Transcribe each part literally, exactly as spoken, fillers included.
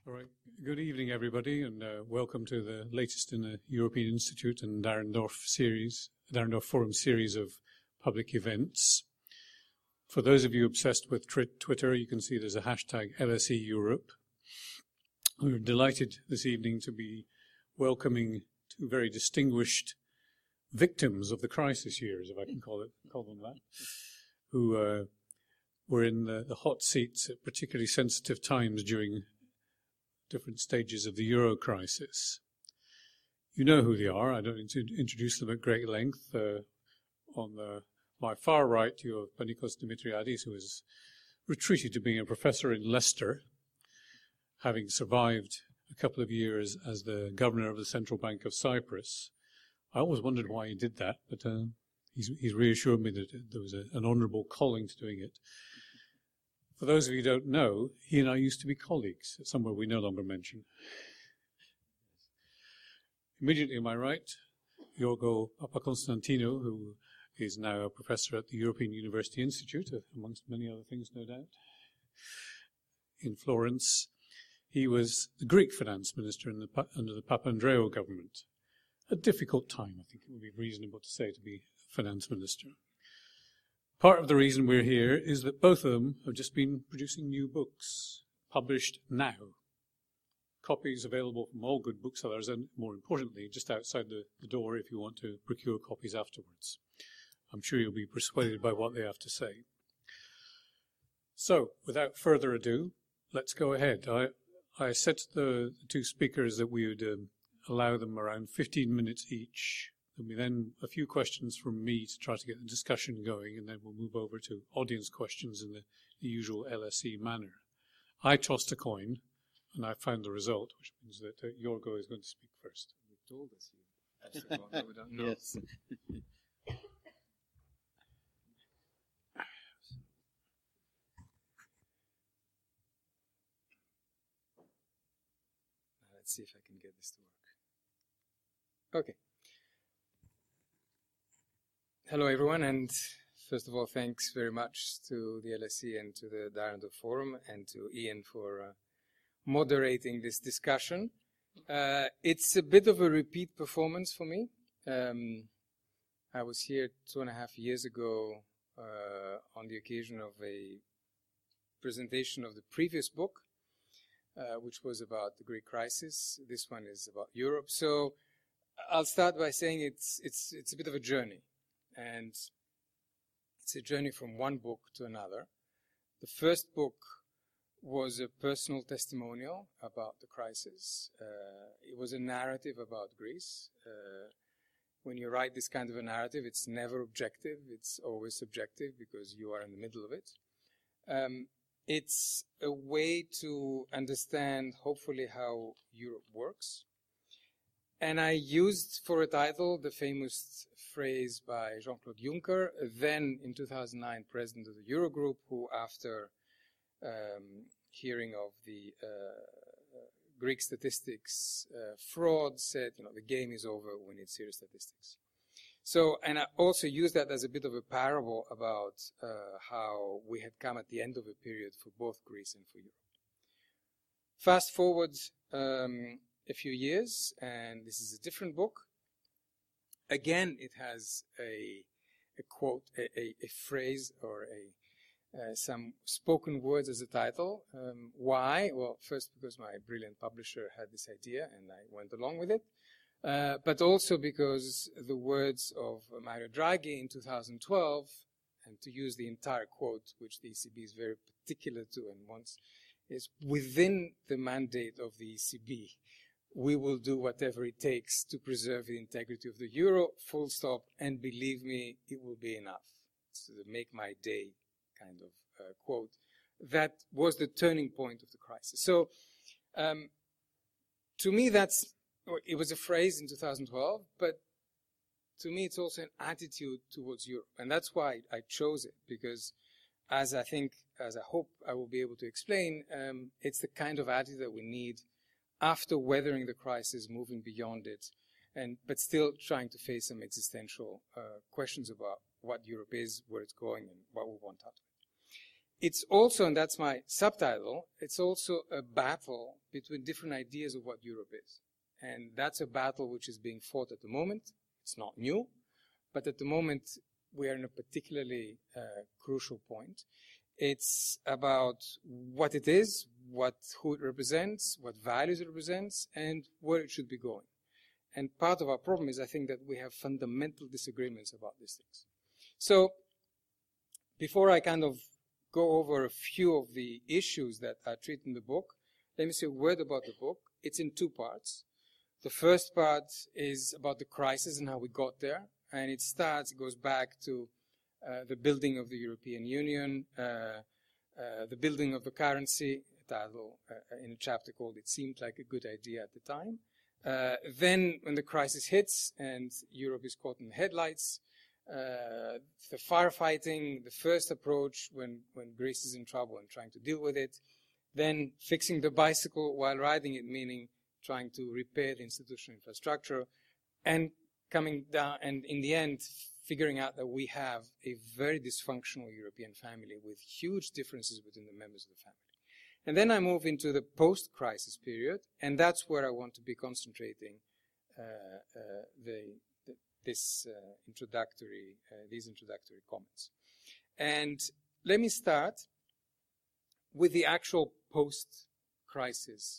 All right. Good evening, everybody, and uh, welcome to the latest in the European Institute and Dahrendorf series, Dahrendorf Forum series of public events. For those of you obsessed with tr- Twitter, you can see there's a hashtag L S E Europe. We're delighted this evening to be welcoming two very distinguished victims of the crisis years, if I can call it, call them that, who uh, were in the, the hot seats at particularly sensitive times during different stages of the Euro crisis. You know who they are. I don't need to introduce them at great length. Uh, on the, my far right, you have Panicos Dimitriadis, who has retreated to being a professor in Leicester, having survived a couple of years as the governor of the Central Bank of Cyprus. I always wondered why he did that, but uh, he's, he's reassured me that there was a, an honourable calling to doing it. For those of you who don't know, he and I used to be colleagues, somewhere we no longer mention. Immediately on my right, Yorgo Papakonstantinou, who is now a professor at the European University Institute, amongst many other things, no doubt, in Florence. He was the Greek finance minister in the, under the Papandreou government. A difficult time, I think it would be reasonable to say, to be finance minister. Part of the reason we're here is that both of them have just been producing new books, published now. Copies available from all good booksellers, and more importantly, just outside the, the door if you want to procure copies afterwards. I'm sure you'll be persuaded by what they have to say. So, without further ado, let's go ahead. I, I said to the, the two speakers that we would um, allow them around fifteen minutes each. There'll be then a few questions from me to try to get the discussion going, and then we'll move over to audience questions in the, the usual L S E manner. I tossed a coin, and I found the result, which means that uh, Yorgo is going to speak first. You told us you tossed a coin, but we don't know. Yes. Let's see if I can get this to work. Okay. Hello, everyone, and first of all, thanks very much to the L S E and to the Dahrendorf Forum and to Ian for uh, moderating this discussion. Uh, it's a bit of a repeat performance for me. Um, I was here two and a half years ago uh, on the occasion of a presentation of the previous book, uh, which was about the Greek crisis. This one is about Europe. So I'll start by saying it's it's it's a bit of a journey. And it's a journey from one book to another. The first book was a personal testimonial about the crisis. Uh, it was a narrative about Greece. Uh, when you write this kind of a narrative, it's never objective. It's always subjective because you are in the middle of it. Um, it's a way to understand, hopefully, how Europe works. And I used for a title the famous phrase by Jean-Claude Juncker, then in two thousand nine president of the Eurogroup, who after um, hearing of the uh, Greek statistics uh, fraud said, you know, the game is over, we need serious statistics. So, and I also used that as a bit of a parable about uh, how we had come at the end of a period for both Greece and for Europe. Fast forward um, a few years, and this is a different book. Again, it has a, a quote, a, a, a phrase, or a, uh, some spoken words as a title. Um, why? Well, first because my brilliant publisher had this idea, and I went along with it. Uh, but also because the words of Mario Draghi in two thousand twelve, and to use the entire quote, which the E C B is very particular to and wants, is within the mandate of the E C B. We will do whatever it takes to preserve the integrity of the euro, full stop, and believe me, it will be enough. It's the make my day kind of uh, quote. That was the turning point of the crisis. So, um, to me, that's, it was a phrase in two thousand twelve, but to me, it's also an attitude towards Europe. And that's why I chose it, because as I think, as I hope I will be able to explain, um, it's the kind of attitude that we need after weathering the crisis, moving beyond it, and but still trying to face some existential uh, questions about what Europe is, where it's going, and what we want out of it. it's also, and that's my subtitle, it's also a battle between different ideas of what Europe is. And that's a battle which is being fought at the moment. It's not new, but at the moment we are in a particularly uh, crucial point. It's about what it is, what who it represents, what values it represents, and where it should be going. And part of our problem is, I think, that we have fundamental disagreements about these things. So, before I kind of go over a few of the issues that are treated in the book, let me say a word about the book. It's in two parts. The first part is about the crisis and how we got there, and it starts, it goes back to uh, the building of the European Union, uh, uh, the building of the currency, a title uh, in a chapter called "It Seemed Like a Good Idea at the Time." Uh, then, when the crisis hits and Europe is caught in the headlights, uh, the firefighting, the first approach when, when Greece is in trouble and trying to deal with it, then fixing the bicycle while riding it, meaning trying to repair the institutional infrastructure, and coming down, and in the end, figuring out that we have a very dysfunctional European family with huge differences between the members of the family. And then I move into the post-crisis period, and that's where I want to be concentrating uh, uh, the, the, this uh, introductory, uh, these introductory comments. And let me start with the actual post-crisis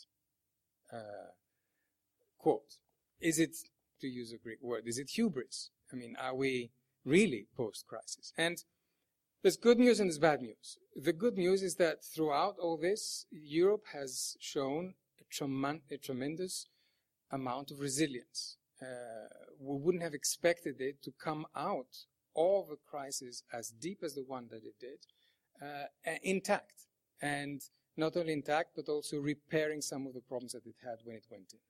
uh, quote. Is it, to use a Greek word, is it hubris? I mean, are we really post-crisis? And there's good news and there's bad news. The good news is that throughout all this, Europe has shown a, trem- a tremendous amount of resilience. Uh, we wouldn't have expected it to come out of a crisis as deep as the one that it did, uh, intact. And not only intact, but also repairing some of the problems that it had when it went in.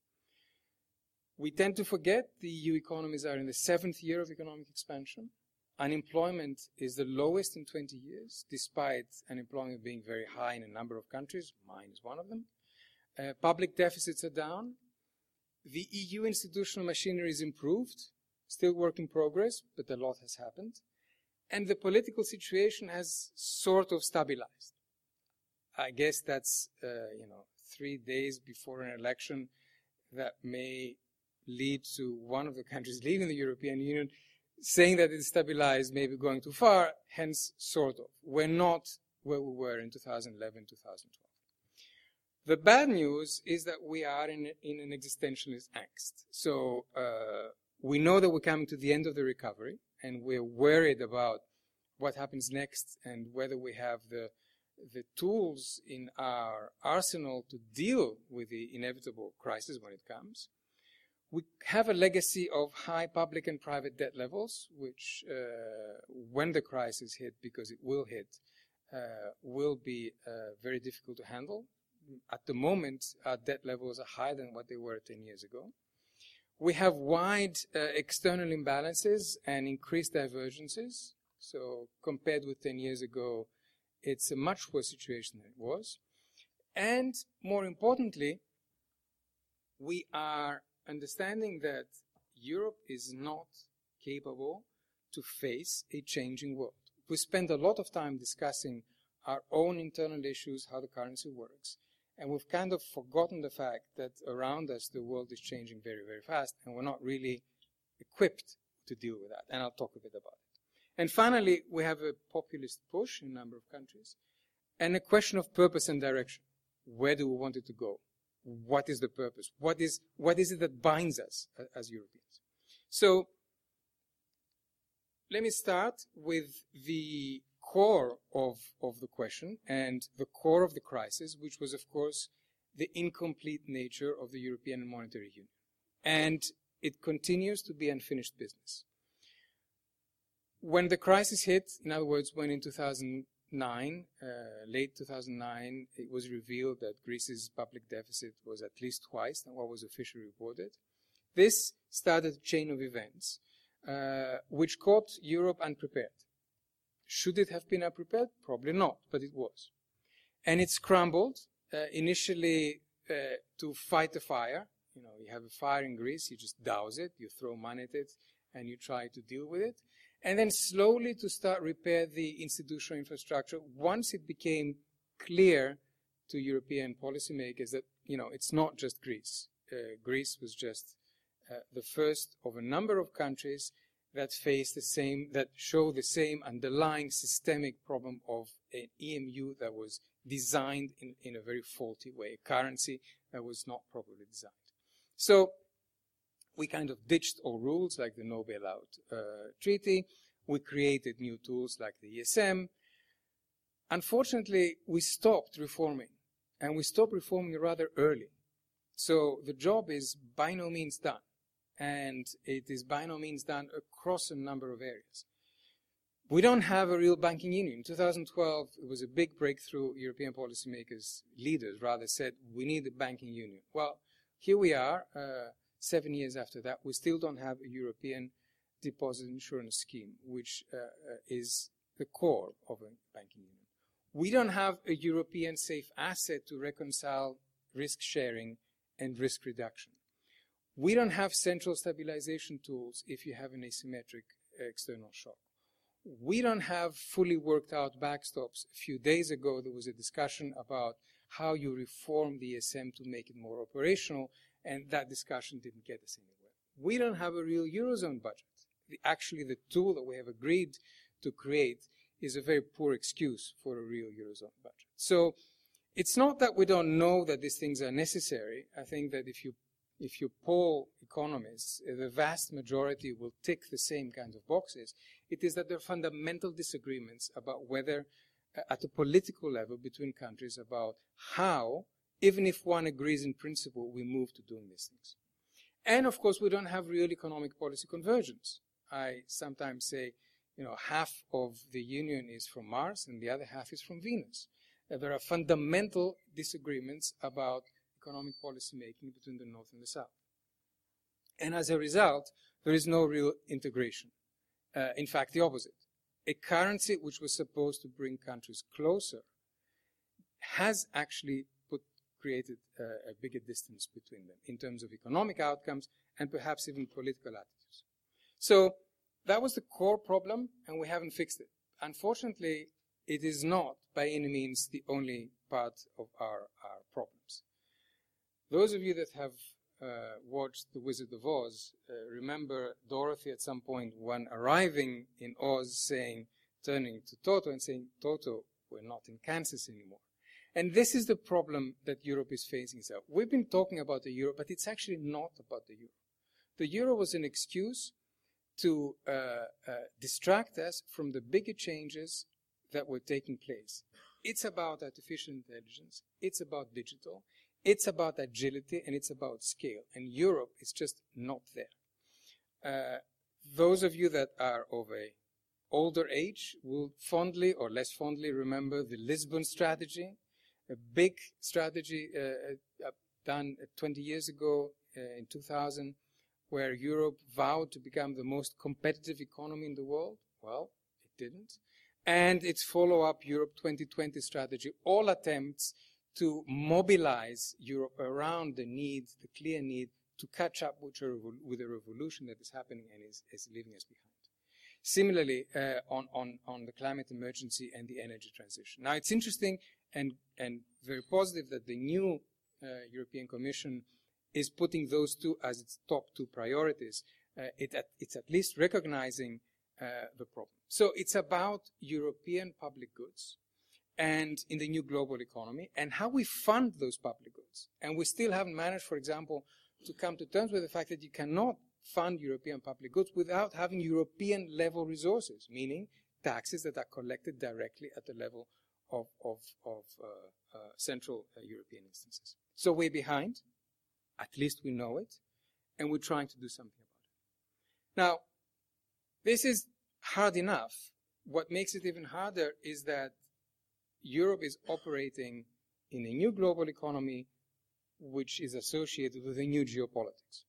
We tend to forget the E U economies are in the seventh year of economic expansion. Unemployment is the lowest in twenty years, despite unemployment being very high in a number of countries. Mine is one of them. Uh, public deficits are down. The E U institutional machinery is improved, still work in progress, but a lot has happened. And the political situation has sort of stabilized. I guess that's, uh, you know, three days before an election that may lead to one of the countries leaving the European Union saying that it's stabilized, maybe going too far, hence sort of. We're not where we were in two thousand eleven, two thousand twelve. The bad news is that we are in, in an existentialist angst. So uh, we know that we're coming to the end of the recovery, and we're worried about what happens next and whether we have the, the tools in our arsenal to deal with the inevitable crisis when it comes. We have a legacy of high public and private debt levels, which, uh, when the crisis hit, because it will hit, uh, will be uh, very difficult to handle. At the moment, our debt levels are higher than what they were ten years ago. We have wide uh, external imbalances and increased divergences. So compared with ten years ago, it's a much worse situation than it was. And more importantly, we are understanding that Europe is not capable to face a changing world. We spend a lot of time discussing our own internal issues, how the currency works, and we've kind of forgotten the fact that around us the world is changing very, very fast, and we're not really equipped to deal with that, and I'll talk a bit about it. And finally, we have a populist push in a number of countries, and a question of purpose and direction. Where do we want it to go? What is the purpose? What is, what is it that binds us as Europeans? So, let me start with the core of, of the question and the core of the crisis, which was, of course, the incomplete nature of the European Monetary Union. And it continues to be unfinished business. When the crisis hit, in other words, when in two thousand nine, uh, late two thousand nine, it was revealed that Greece's public deficit was at least twice than what was officially reported. This started a chain of events uh, which caught Europe unprepared. Should it have been unprepared? Probably not, but it was. And it scrambled uh, initially uh, to fight the fire. You know, you have a fire in Greece, you just douse it, you throw money at it, and you try to deal with it. and then slowly to start repair the institutional infrastructure once it became clear to European policymakers that, you know, it's not just Greece. Uh, Greece was just uh, the first of a number of countries that face the same, that show the same underlying systemic problem of an E M U that was designed in, in a very faulty way, a currency that was not properly designed. So we kind of ditched all rules like the No Bailout uh, Treaty. We created new tools like the E S M. Unfortunately, we stopped reforming, and we stopped reforming rather early. So the job is by no means done, and it is by no means done across a number of areas. We don't have a real banking union. In two thousand twelve, it was a big breakthrough. European policymakers, leaders rather, said we need a banking union. Well, here we are, uh, seven years after that. We still don't have a European deposit insurance scheme, which uh, uh, is the core of a banking union. We don't have a European safe asset to reconcile risk sharing and risk reduction. We don't have central stabilization tools if you have an asymmetric external shock. We don't have fully worked out backstops. A few days ago, there was a discussion about how you reform the E S M to make it more operational, and that discussion didn't get us anywhere. We don't have a real Eurozone budget. The, actually, the tool that we have agreed to create is a very poor excuse for a real Eurozone budget. So it's not that we don't know that these things are necessary. I think that if you if you poll economists, the vast majority will tick the same kinds of boxes. It is that there are fundamental disagreements about whether, uh, at a political level between countries, about how, even if one agrees in principle, we move to doing these things. And of course, we don't have real economic policy convergence. I sometimes say, you know, half of the Union is from Mars and the other half is from Venus. Uh, there are fundamental disagreements about economic policy making between the North and the South. And as a result, there is no real integration. Uh, in fact, the opposite. A currency which was supposed to bring countries closer has actually put, created uh, a bigger distance between them in terms of economic outcomes and perhaps even political attitudes. So that was the core problem, and we haven't fixed it. Unfortunately, it is not by any means the only part of our, our problems. Those of you that have uh, watched The Wizard of Oz uh, remember Dorothy at some point when arriving in Oz saying, turning to Toto and saying, Toto, we're not in Kansas anymore. And this is the problem that Europe is facing itself. We've been talking about the euro, but it's actually not about the euro. The euro was an excuse to uh, uh, distract us from the bigger changes that were taking place. It's about artificial intelligence. It's about digital. It's about agility, and it's about scale. And Europe is just not there. Uh, those of you that are of a older age will fondly or less fondly remember the Lisbon strategy, a big strategy uh, uh, done twenty years ago uh, in two thousand, where Europe vowed to become the most competitive economy in the world. Well, it didn't. And its follow-up Europe twenty twenty strategy, all attempts to mobilize Europe around the need, the clear need, to catch up with a, with a revolution that is happening and is, is leaving us behind. Similarly, uh, on, on, on the climate emergency and the energy transition. Now, it's interesting and, and very positive that the new uh, European Commission is putting those two as its top two priorities. Uh, it at, it's at least recognizing uh, the problem. So it's about European public goods and in the new global economy, and how we fund those public goods. And we still haven't managed, for example, to come to terms with the fact that you cannot fund European public goods without having European-level resources, meaning taxes that are collected directly at the level of, of, of uh, uh, central uh, European instances. So we're behind, at least we know it, and we're trying to do something about it. Now, this is hard enough. What makes it even harder is that Europe is operating in a new global economy which is associated with a new geopolitics.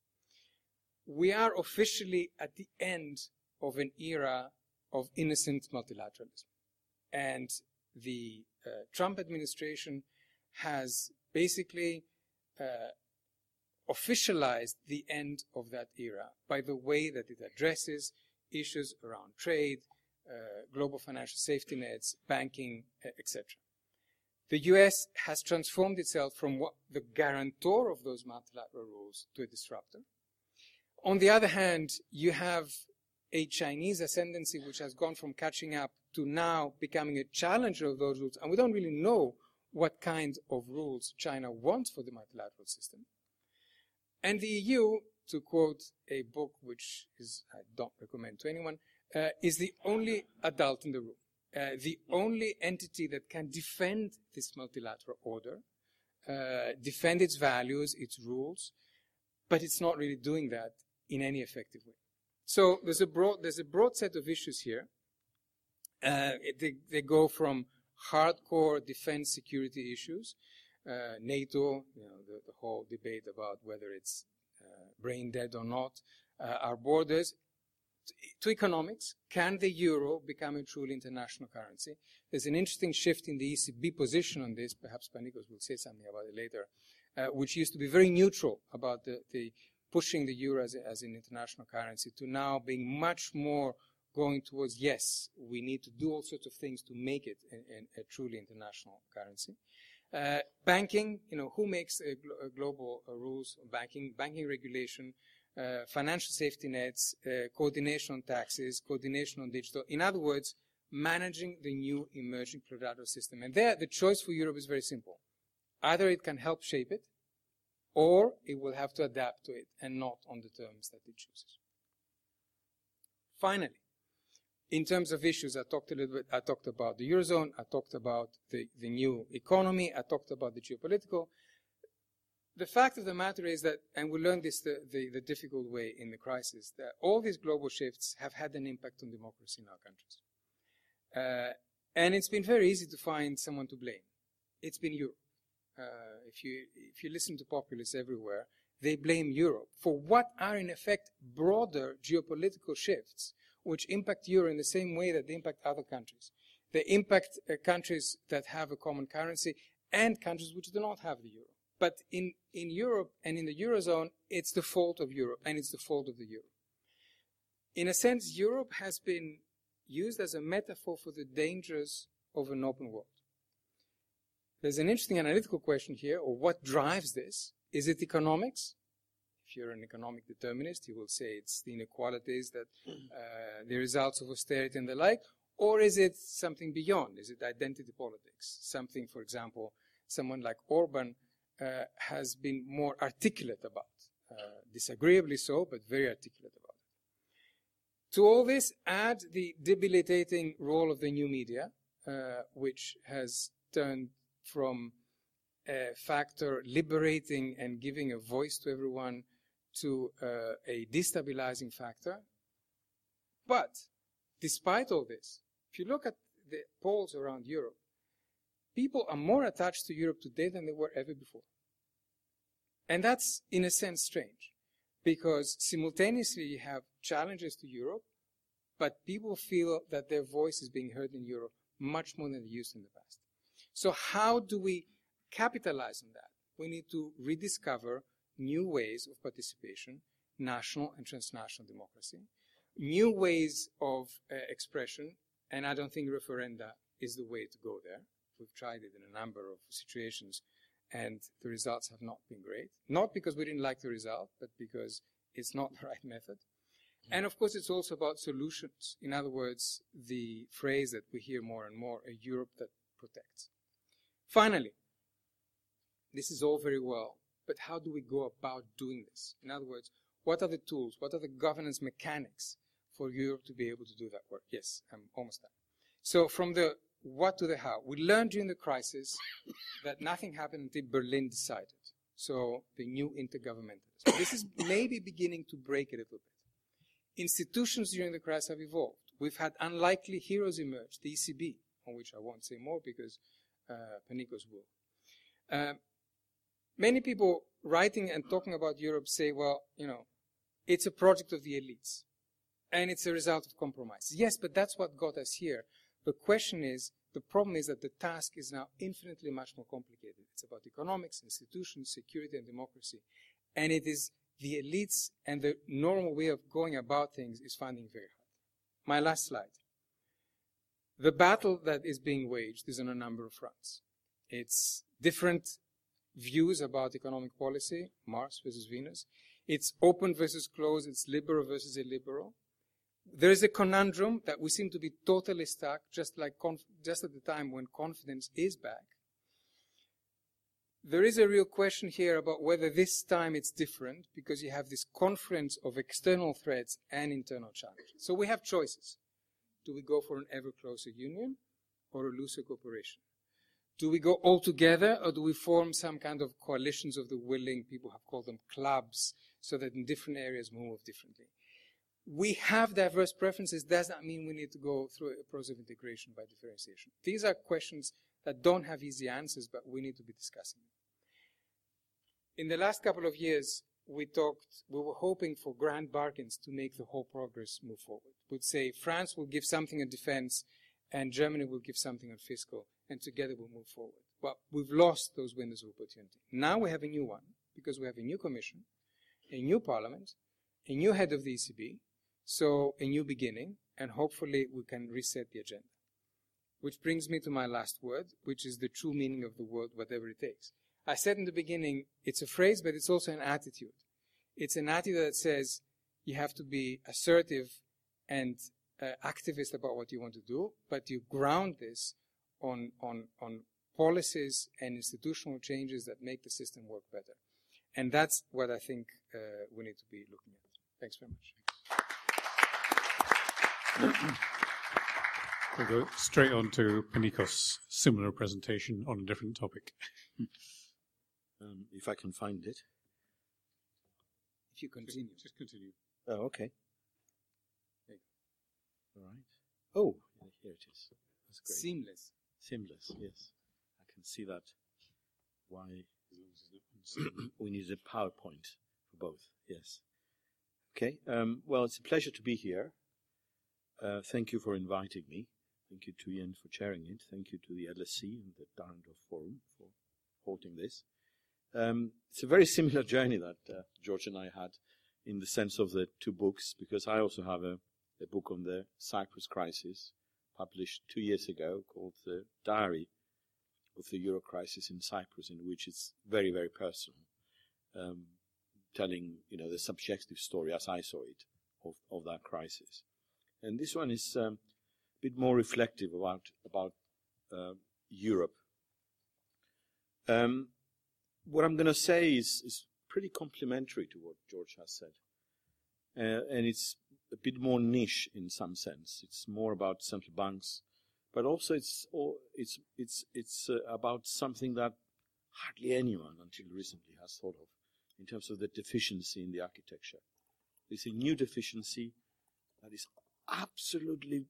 We are officially at the end of an era of innocent multilateralism. And the uh, Trump administration has basically uh, officialized the end of that era by the way that it addresses issues around trade, uh, global financial safety nets, banking, uh, et cetera. The U S has transformed itself from what, the guarantor of those multilateral rules to a disruptor. On the other hand, you have a Chinese ascendancy which has gone from catching up to now becoming a challenger of those rules, and we don't really know what kind of rules China wants for the multilateral system. And the E U, to quote a book which is, I don't recommend to anyone, uh, is the only adult in the room, uh, the only entity that can defend this multilateral order, uh, defend its values, its rules, but it's not really doing that in any effective way. So there's a broad, there's a broad set of issues here. Uh, they, they go from hardcore defense security issues, uh, NATO, you know, the, the whole debate about whether it's uh, brain dead or not, uh, our borders, to, to economics. Can the euro become a truly international currency? There's an interesting shift in the E C B position on this. Perhaps Panicos will say something about it later, uh, which used to be very neutral about the, the pushing the euro as, a, as an international currency to now being much more going towards, yes, we need to do all sorts of things to make it a, a, a truly international currency. Uh, banking, you know, who makes a glo a global uh, rules of banking, banking regulation, uh, financial safety nets, uh, coordination on taxes, coordination on digital. In other words, managing the new emerging plurilateral system. And there, the choice for Europe is very simple. Either it can help shape it, or it will have to adapt to it and not on the terms that it chooses. Finally, in terms of issues, I talked a little bit, I talked about the Eurozone, I talked about the, the new economy, I talked about the geopolitical. The fact of the matter is that, and we learned this the, the, the difficult way in the crisis, that all these global shifts have had an impact on democracy in our countries. Uh, and it's been very easy to find someone to blame. It's been Europe. Uh, if you, if you listen to populists everywhere, they blame Europe for what are in effect broader geopolitical shifts which impact Europe in the same way that they impact other countries. They impact uh, countries that have a common currency and countries which do not have the euro. But in, in Europe and in the Eurozone, it's the fault of Europe and it's the fault of the euro. In a sense, Europe has been used as a metaphor for the dangers of an open world. There's an interesting analytical question here, or what drives this? Is it economics? If you're an economic determinist, you will say it's the inequalities, that uh, the results of austerity and the like. Or is it something beyond? Is it identity politics? Something, for example, someone like Orban uh, has been more articulate about. Uh, disagreeably so, but very articulate about it. To all this, add the debilitating role of the new media, uh, which has turned from a factor liberating and giving a voice to everyone to uh, a destabilizing factor. But despite all this, if you look at the polls around Europe, people are more attached to Europe today than they were ever before. And that's, in a sense, strange, because simultaneously you have challenges to Europe, but people feel that their voice is being heard in Europe much more than they used in the past. So how do we capitalize on that? We need to rediscover new ways of participation, national and transnational democracy, new ways of uh, expression, and I don't think referenda is the way to go there. We've tried it in a number of situations, and the results have not been great. Not because we didn't like the result, but because it's not the right method. And of course, it's also about solutions. In other words, the phrase that we hear more and more, a Europe that protects. Finally, this is all very well, but how do we go about doing this? In other words, what are the tools, what are the governance mechanics for Europe to be able to do that work? Yes, I'm almost done. So from the what to the how, we learned during the crisis that nothing happened until Berlin decided. So the new intergovernmentalism. This is maybe beginning to break a little bit. Institutions during the crisis have evolved. We've had unlikely heroes emerge, the E C B, on which I won't say more because uh, Panicos will. Uh, many people writing and talking about Europe say, well, you know, it's a project of the elites and it's a result of compromise. Yes, but that's what got us here. The question is, the problem is that the task is now infinitely much more complicated. It's about economics, institutions, security, and democracy. And it is the elites and the normal way of going about things is finding very hard. My last slide. The battle that is being waged is on a number of fronts. It's different views about economic policy, Mars versus Venus. It's open versus closed. It's liberal versus illiberal. There is a conundrum that we seem to be totally stuck, just like conf- just at the time when confidence is back. There is a real question here about whether this time it's different, because you have this confluence of external threats and internal challenges. So we have choices. Do we go for an ever closer union or a looser cooperation? Do we go all together, or do we form some kind of coalitions of the willing? People have called them clubs, so that in different areas we move differently. We have diverse preferences. Does not mean we need to go through a process of integration by differentiation. These are questions that don't have easy answers, but we need to be discussing them. In the last couple of years, we talked, we were hoping for grand bargains to make the whole progress move forward. We'd say France will give something on defense, and Germany will give something on fiscal, and together we'll move forward. But we've lost those windows of opportunity. Now we have a new one, because we have a new commission, a new parliament, a new head of the E C B, so a new beginning, and hopefully we can reset the agenda. Which brings me to my last word, which is the true meaning of the word, whatever it takes. I said in the beginning, it's a phrase, but it's also an attitude. It's an attitude that says you have to be assertive and uh, activist about what you want to do, but you ground this on, on, on policies and institutional changes that make the system work better. And that's what I think uh, we need to be looking at. Thanks very much. We'll go straight on to Panicos' similar presentation on a different topic. Um, if I can find it. If you continue. Just continue. Oh, okay. All right. Oh, here it is. That's great. Seamless. Seamless, yes. I can see that. Why we need a PowerPoint for both, yes. Okay, um, well, it's a pleasure to be here. Uh, thank you for inviting me. Thank you to Ian for chairing it. Thank you to the L S C and the Dahrendorf Forum for holding this. Um, it's a very similar journey that uh, George and I had in the sense of the two books, because I also have a, a book on the Cyprus crisis published two years ago called The Diary of the Euro Crisis in Cyprus, in which it's very, very personal, um, telling, you know, the subjective story as I saw it of, of that crisis. And this one is um, a bit more reflective about, about uh, Europe. Um, what I'm going to say is, is pretty complementary to what George has said. Uh, and it's a bit more niche in some sense. It's more about central banks, but also it's all, it's it's it's uh, about something that hardly anyone until recently has thought of in terms of the deficiency in the architecture. There's a new deficiency that is absolutely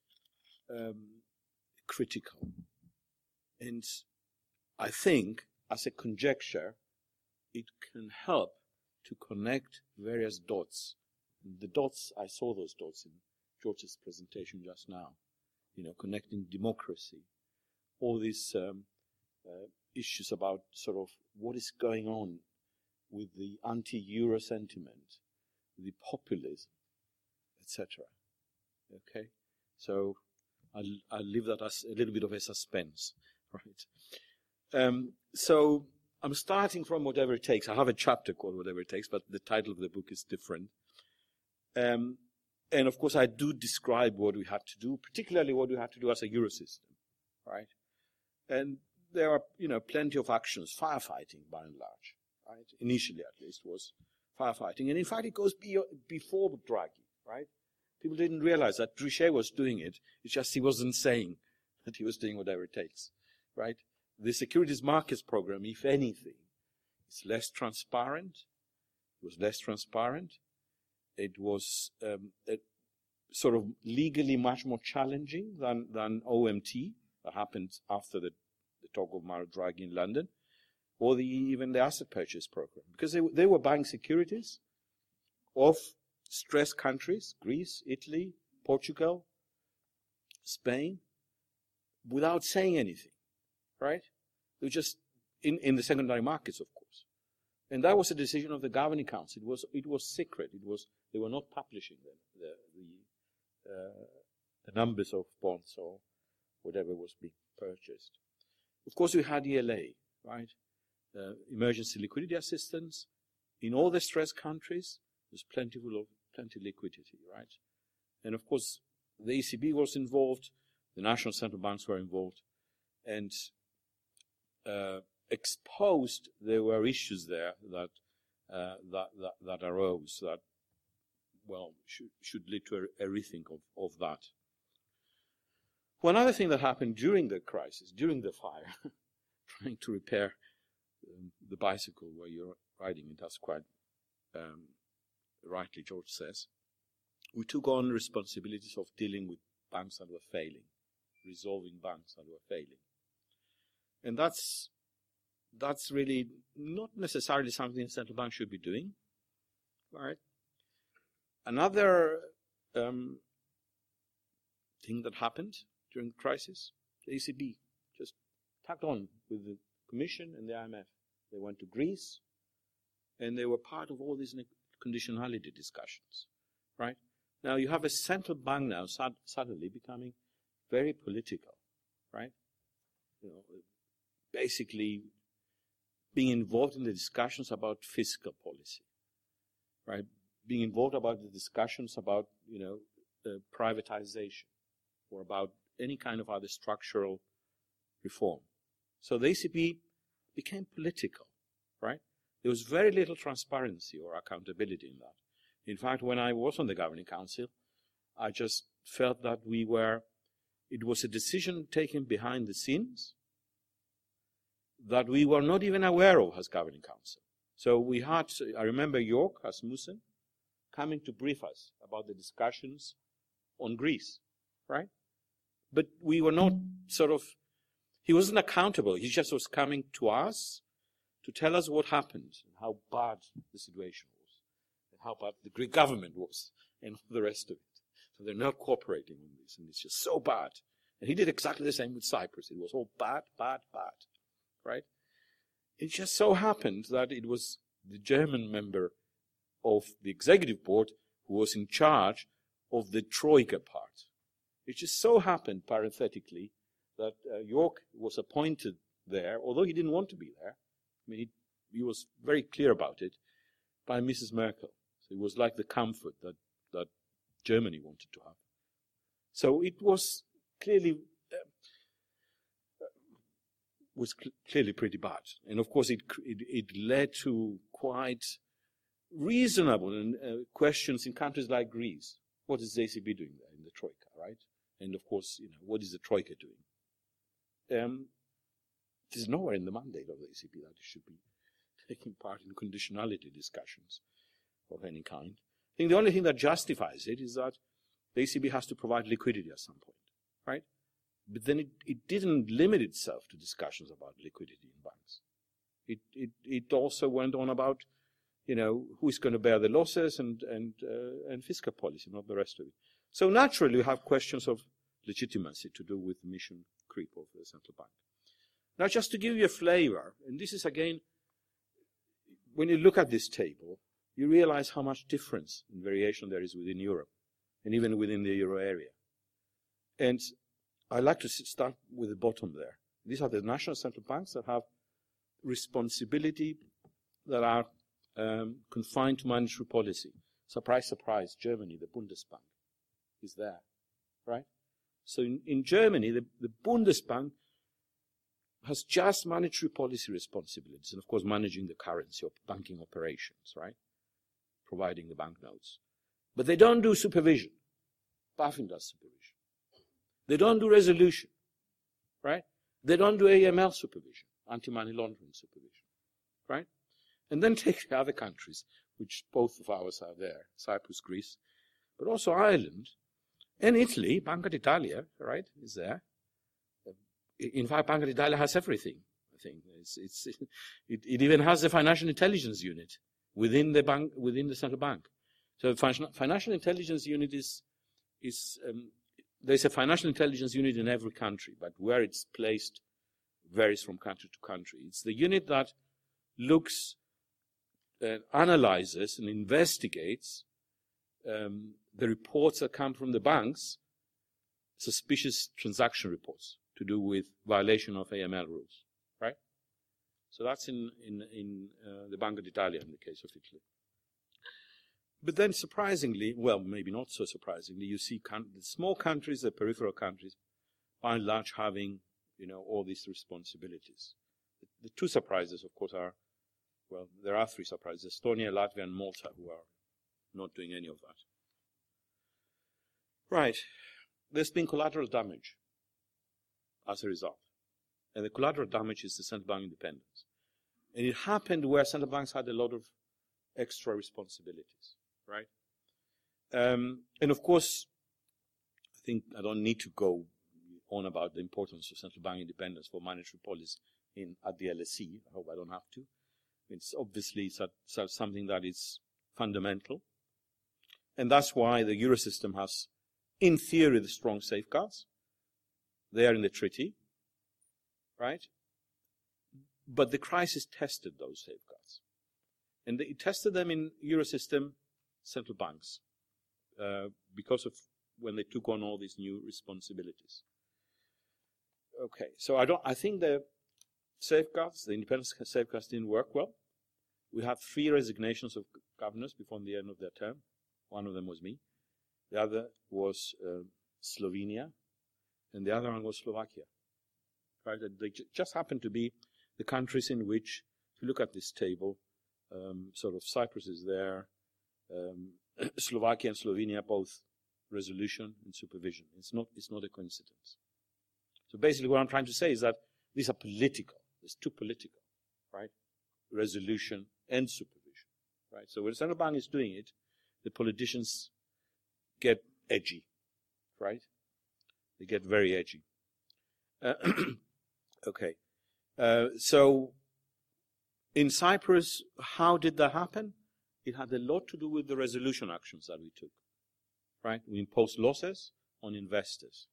um, critical, and I think, as a conjecture, it can help to connect various dots. The dots, I saw those dots in George's presentation just now, you know, connecting democracy, all these um, uh, issues about sort of what is going on with the anti-Euro sentiment, the populism, et cetera. Okay, so I'll, I'll leave that as a little bit of a suspense, right? Um, so I'm starting from Whatever It Takes. I have a chapter called Whatever It Takes, but the title of the book is different. Um, and of course, I do describe what we had to do, particularly what we had to do as a Eurosystem, right? And there are, you know, plenty of actions, firefighting by and large, right? Initially, at least, was firefighting. And in fact, it goes be- before Draghi, right? People didn't realize that Trichet was doing it. It's just he wasn't saying that he was doing whatever it takes, right? The securities markets program, if anything, is less transparent. It was less transparent. It was um, it sort of legally much more challenging than, than O M T that happened after the, the talk of Mario Draghi in London, or the, even the asset purchase program, because they, they were buying securities of stressed countries, Greece, Italy, Portugal, Spain, without saying anything, right? They were just in, in the secondary markets, of course. And that was a decision of the Governing Council. It was it was secret. It was they were not publishing the the uh, the numbers of bonds or whatever was being purchased. Of course, we had E L A, right? Uh, emergency liquidity assistance. In all the stressed countries, there's plenty of plenty liquidity, right? And of course, the E C B was involved, the national central banks were involved, and uh, exposed there were issues there that uh, that, that that arose that, well, should should lead to a, a rethink of, of that. One other thing that happened during the crisis, during the fire, trying to repair um, the bicycle where you're riding it, that's quite um, rightly George says, we took on responsibilities of dealing with banks that were failing, resolving banks that were failing. And that's that's really not necessarily something the central bank should be doing, right? Another um, thing that happened during the crisis, the E C B just tagged on with the Commission and the I M F. They went to Greece, and they were part of all these conditionality discussions, right? Now you have a central bank now sad, suddenly becoming very political, right? You know, basically being involved in the discussions about fiscal policy, right? Being involved about the discussions about, you know, uh, privatization or about any kind of other structural reform. So the E C B became political, right? There was very little transparency or accountability in that. In fact, when I was on the Governing Council, I just felt that we were, it was a decision taken behind the scenes that we were not even aware of as Governing Council. So we had, I remember York Asmussen coming to brief us about the discussions on Greece, right? But we were not sort of, he wasn't accountable. He just was coming to us to tell us what happened and how bad the situation was, and how bad the Greek government was, and all the rest of it. So they're not cooperating on this, and it's just so bad. And he did exactly the same with Cyprus. It was all bad, bad, bad, right? It just so happened that it was the German member of the executive board who was in charge of the Troika part. It just so happened, parenthetically, that uh, York was appointed there, although he didn't want to be there. I mean, he, he was very clear about it, by Missus Merkel. So it was like the comfort that, that Germany wanted to have. So it was clearly uh, was cl- clearly pretty bad, and of course it it, it led to quite reasonable uh, questions in countries like Greece. What is the E C B doing there in the Troika, right? And of course, you know, what is the Troika doing? Um, there's nowhere in the mandate of the E C B that it should be taking part in conditionality discussions of any kind. I think the only thing that justifies it is that the E C B has to provide liquidity at some point, right? But then it, it didn't limit itself to discussions about liquidity in banks. It it it also went on about, you know, who is going to bear the losses and and uh, and fiscal policy, not the rest of it. So naturally, we have questions of legitimacy to do with the mission creep of the central bank. Now, just to give you a flavor, and this is again, when you look at this table, you realize how much difference and variation there is within Europe, and even within the euro area. And I like to start with the bottom there. These are the national central banks that have responsibility, that are um, confined to monetary policy. Surprise, surprise, Germany, the Bundesbank is there, right? So in, in Germany, the, the Bundesbank has just monetary policy responsibilities, and of course managing the currency of banking operations, right? Providing the banknotes. But they don't do supervision. BaFin does supervision. They don't do resolution, right? They don't do A M L supervision, anti-money laundering supervision, right? And then take the other countries, which both of ours are there, Cyprus, Greece, but also Ireland, and Italy. Banca d'Italia, right, is there. In fact, Banca d'Italia has everything, I think. It's, it's, it, it even has the financial intelligence unit within the bank, within the central bank. So the financial intelligence unit is, is um, there's a financial intelligence unit in every country, but where it's placed varies from country to country. It's the unit that looks, uh, analyzes and investigates um, the reports that come from the banks, suspicious transaction reports to do with violation of A M L rules, right? So that's in, in, in uh, the Banca d'Italia in the case of Italy. But then surprisingly, well, maybe not so surprisingly, you see the small countries, the peripheral countries, by and large having, you know, all these responsibilities. The, the two surprises, of course, are, well, there are three surprises, Estonia, Latvia, and Malta, who are not doing any of that. Right. There's been collateral damage as a result. And the collateral damage is the central bank independence. And it happened where central banks had a lot of extra responsibilities, right? Um, and of course, I think I don't need to go on about the importance of central bank independence for monetary policy in, at the L S E. I hope I don't have to. It's obviously something that is fundamental. And that's why the Eurosystem has, in theory, the strong safeguards. They are in the treaty, right? But the crisis tested those safeguards. And it tested them in Eurosystem central banks uh, because of when they took on all these new responsibilities. Okay, so I don't. I think the safeguards, the independence safeguards, didn't work well. We had three resignations of governors before the end of their term. One of them was me. The other was uh, Slovenia, and the other one was Slovakia. Right? They ju just happened to be the countries in which, if you look at this table, um, sort of Cyprus is there, um, Slovakia and Slovenia both resolution and supervision. It's not. It's not a coincidence. So basically, what I'm trying to say is that these are political. It's too political, right? Resolution and supervision, right? So when the central bank is doing it, the politicians get edgy, right? They get very edgy. Uh, okay. Uh, so in Cyprus, how did that happen? It had a lot to do with the resolution actions that we took, right? We imposed losses on investors.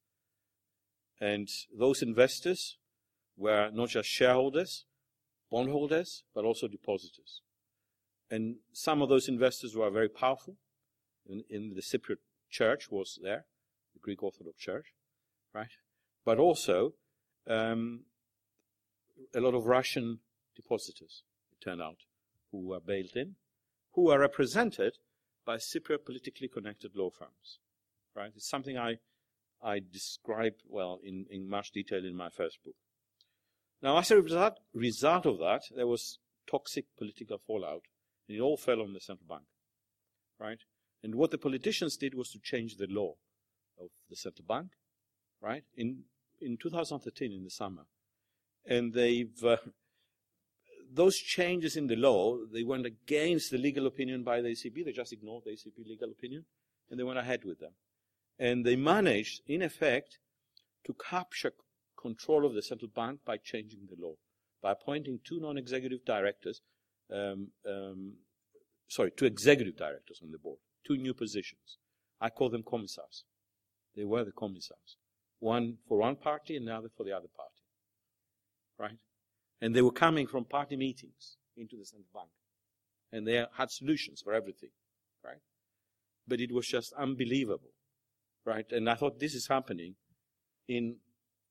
And those investors were not just shareholders, bondholders, but also depositors. And some of those investors were very powerful. In, in the Cypriot church was there, the Greek Orthodox Church, right? But also um, a lot of Russian depositors, it turned out, who were bailed in, who were represented by Cypriot politically connected law firms, right? It's something I, I describe, well, in, in much detail in my first book. Now, as a result, result of that, there was toxic political fallout, and it all fell on the central bank, right? And what the politicians did was to change the law of the central bank, right, in in two thousand thirteen, in the summer. And they've, uh, those changes in the law, they went against the legal opinion by the E C B. They just ignored the E C B legal opinion, and they went ahead with them. And they managed, in effect, to capture control of the central bank by changing the law, by appointing two non-executive directors, um, um, sorry, two executive directors on the board, two new positions. I call them commissars. They were the commissars. One for one party and the other for the other party. Right? And they were coming from party meetings into the central bank. And they had solutions for everything. Right? But it was just unbelievable. Right? And I thought, this is happening in,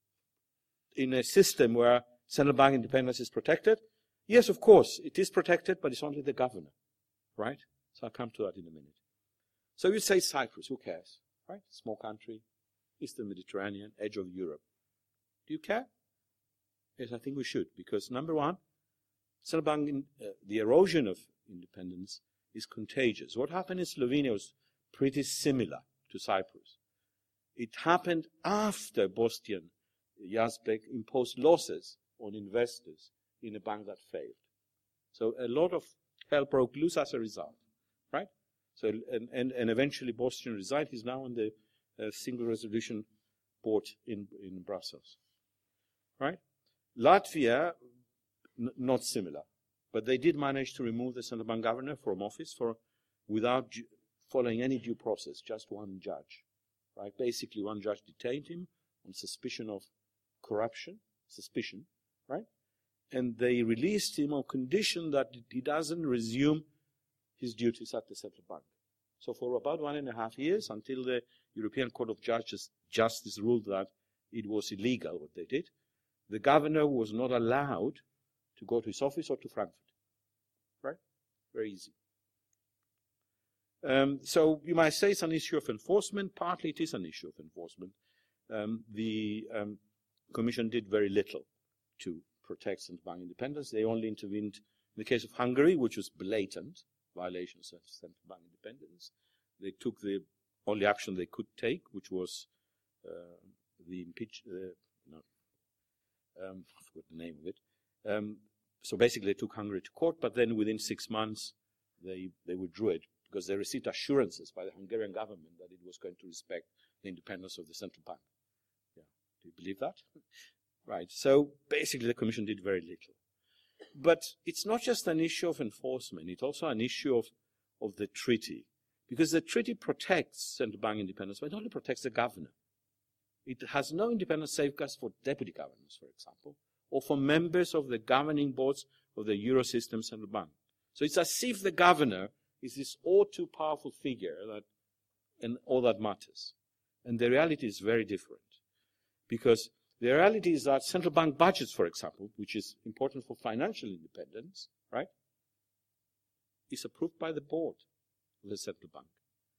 in a system where central bank independence is protected. Yes, of course, it is protected, but it's only the governor. Right? So I'll come to that in a minute. So you say Cyprus, who cares? Right? Small country, Eastern Mediterranean, edge of Europe. Do you care? Yes, I think we should, because number one, central bank, in, uh, the erosion of independence is contagious. What happened in Slovenia was pretty similar to Cyprus. It happened after Bostian Yazbek imposed losses on investors in a bank that failed. So a lot of hell broke loose as a result, right? So and and, and eventually Bostian resigned. He's now on the uh, Single Resolution Board in in Brussels, right? Latvia, n not similar, but they did manage to remove the central bank governor from office for without following any due process, just one judge, right? Basically, one judge detained him on suspicion of corruption, suspicion, right? And they released him on condition that he doesn't resume his duties at the central bank. So for about one and a half years, until the European Court of Justice, Justice ruled that it was illegal what they did, the governor was not allowed to go to his office or to Frankfurt. Right? Very easy. Um, so you might say it's an issue of enforcement. Partly it is an issue of enforcement. Um, the um, Commission did very little to protect central bank independence. They only intervened in the case of Hungary, which was blatant violations of central bank independence. They took the only action they could take, which was uh, the impeach. Uh, no, um, I forgot the name of it. Um, so basically, they took Hungary to court, but then within six months, they they withdrew it because they received assurances by the Hungarian government that it was going to respect the independence of the central bank. Yeah, do you believe that? Right. So basically, the Commission did very little. But it's not just an issue of enforcement, it's also an issue of, of the treaty. Because the treaty protects central bank independence, but it only protects the governor. It has no independent safeguards for deputy governors, for example, or for members of the governing boards of the Eurosystem central bank. So it's as if the governor is this all too powerful figure that, and all that matters. And the reality is very different. Because the reality is that central bank budgets, for example, which is important for financial independence, right, is approved by the board of the central bank.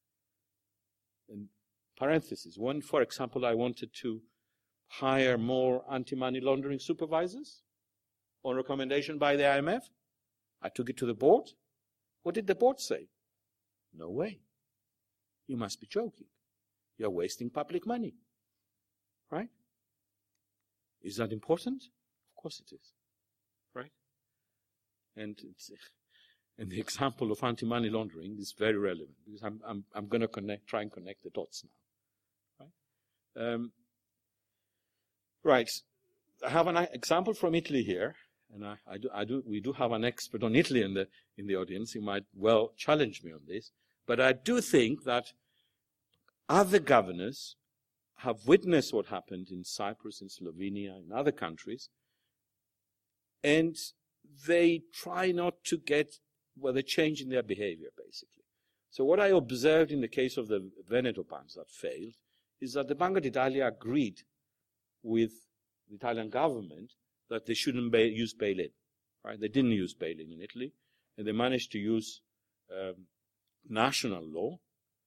In parentheses, when, for example, I wanted to hire more anti-money laundering supervisors on recommendation by the I M F, I took it to the board. What did the board say? No way. You must be joking. You're wasting public money. Right? Is that important? Of course it is. Right? And it's, and the example of anti-money laundering is very relevant because I'm I'm I'm going to connect, try and connect the dots now. Right? Um, right. I have an example from Italy here, and I, I do I do we do have an expert on Italy in the in the audience. He might well challenge me on this, but I do think that other governors have witnessed what happened in Cyprus, in Slovenia, in other countries, and they try not to get, well, they change in their behavior, basically. So what I observed in the case of the Veneto banks that failed is that the Banca d'Italia agreed with the Italian government that they shouldn't bail, use bail-in. Right? They didn't use bail-in in Italy, and they managed to use um, national law,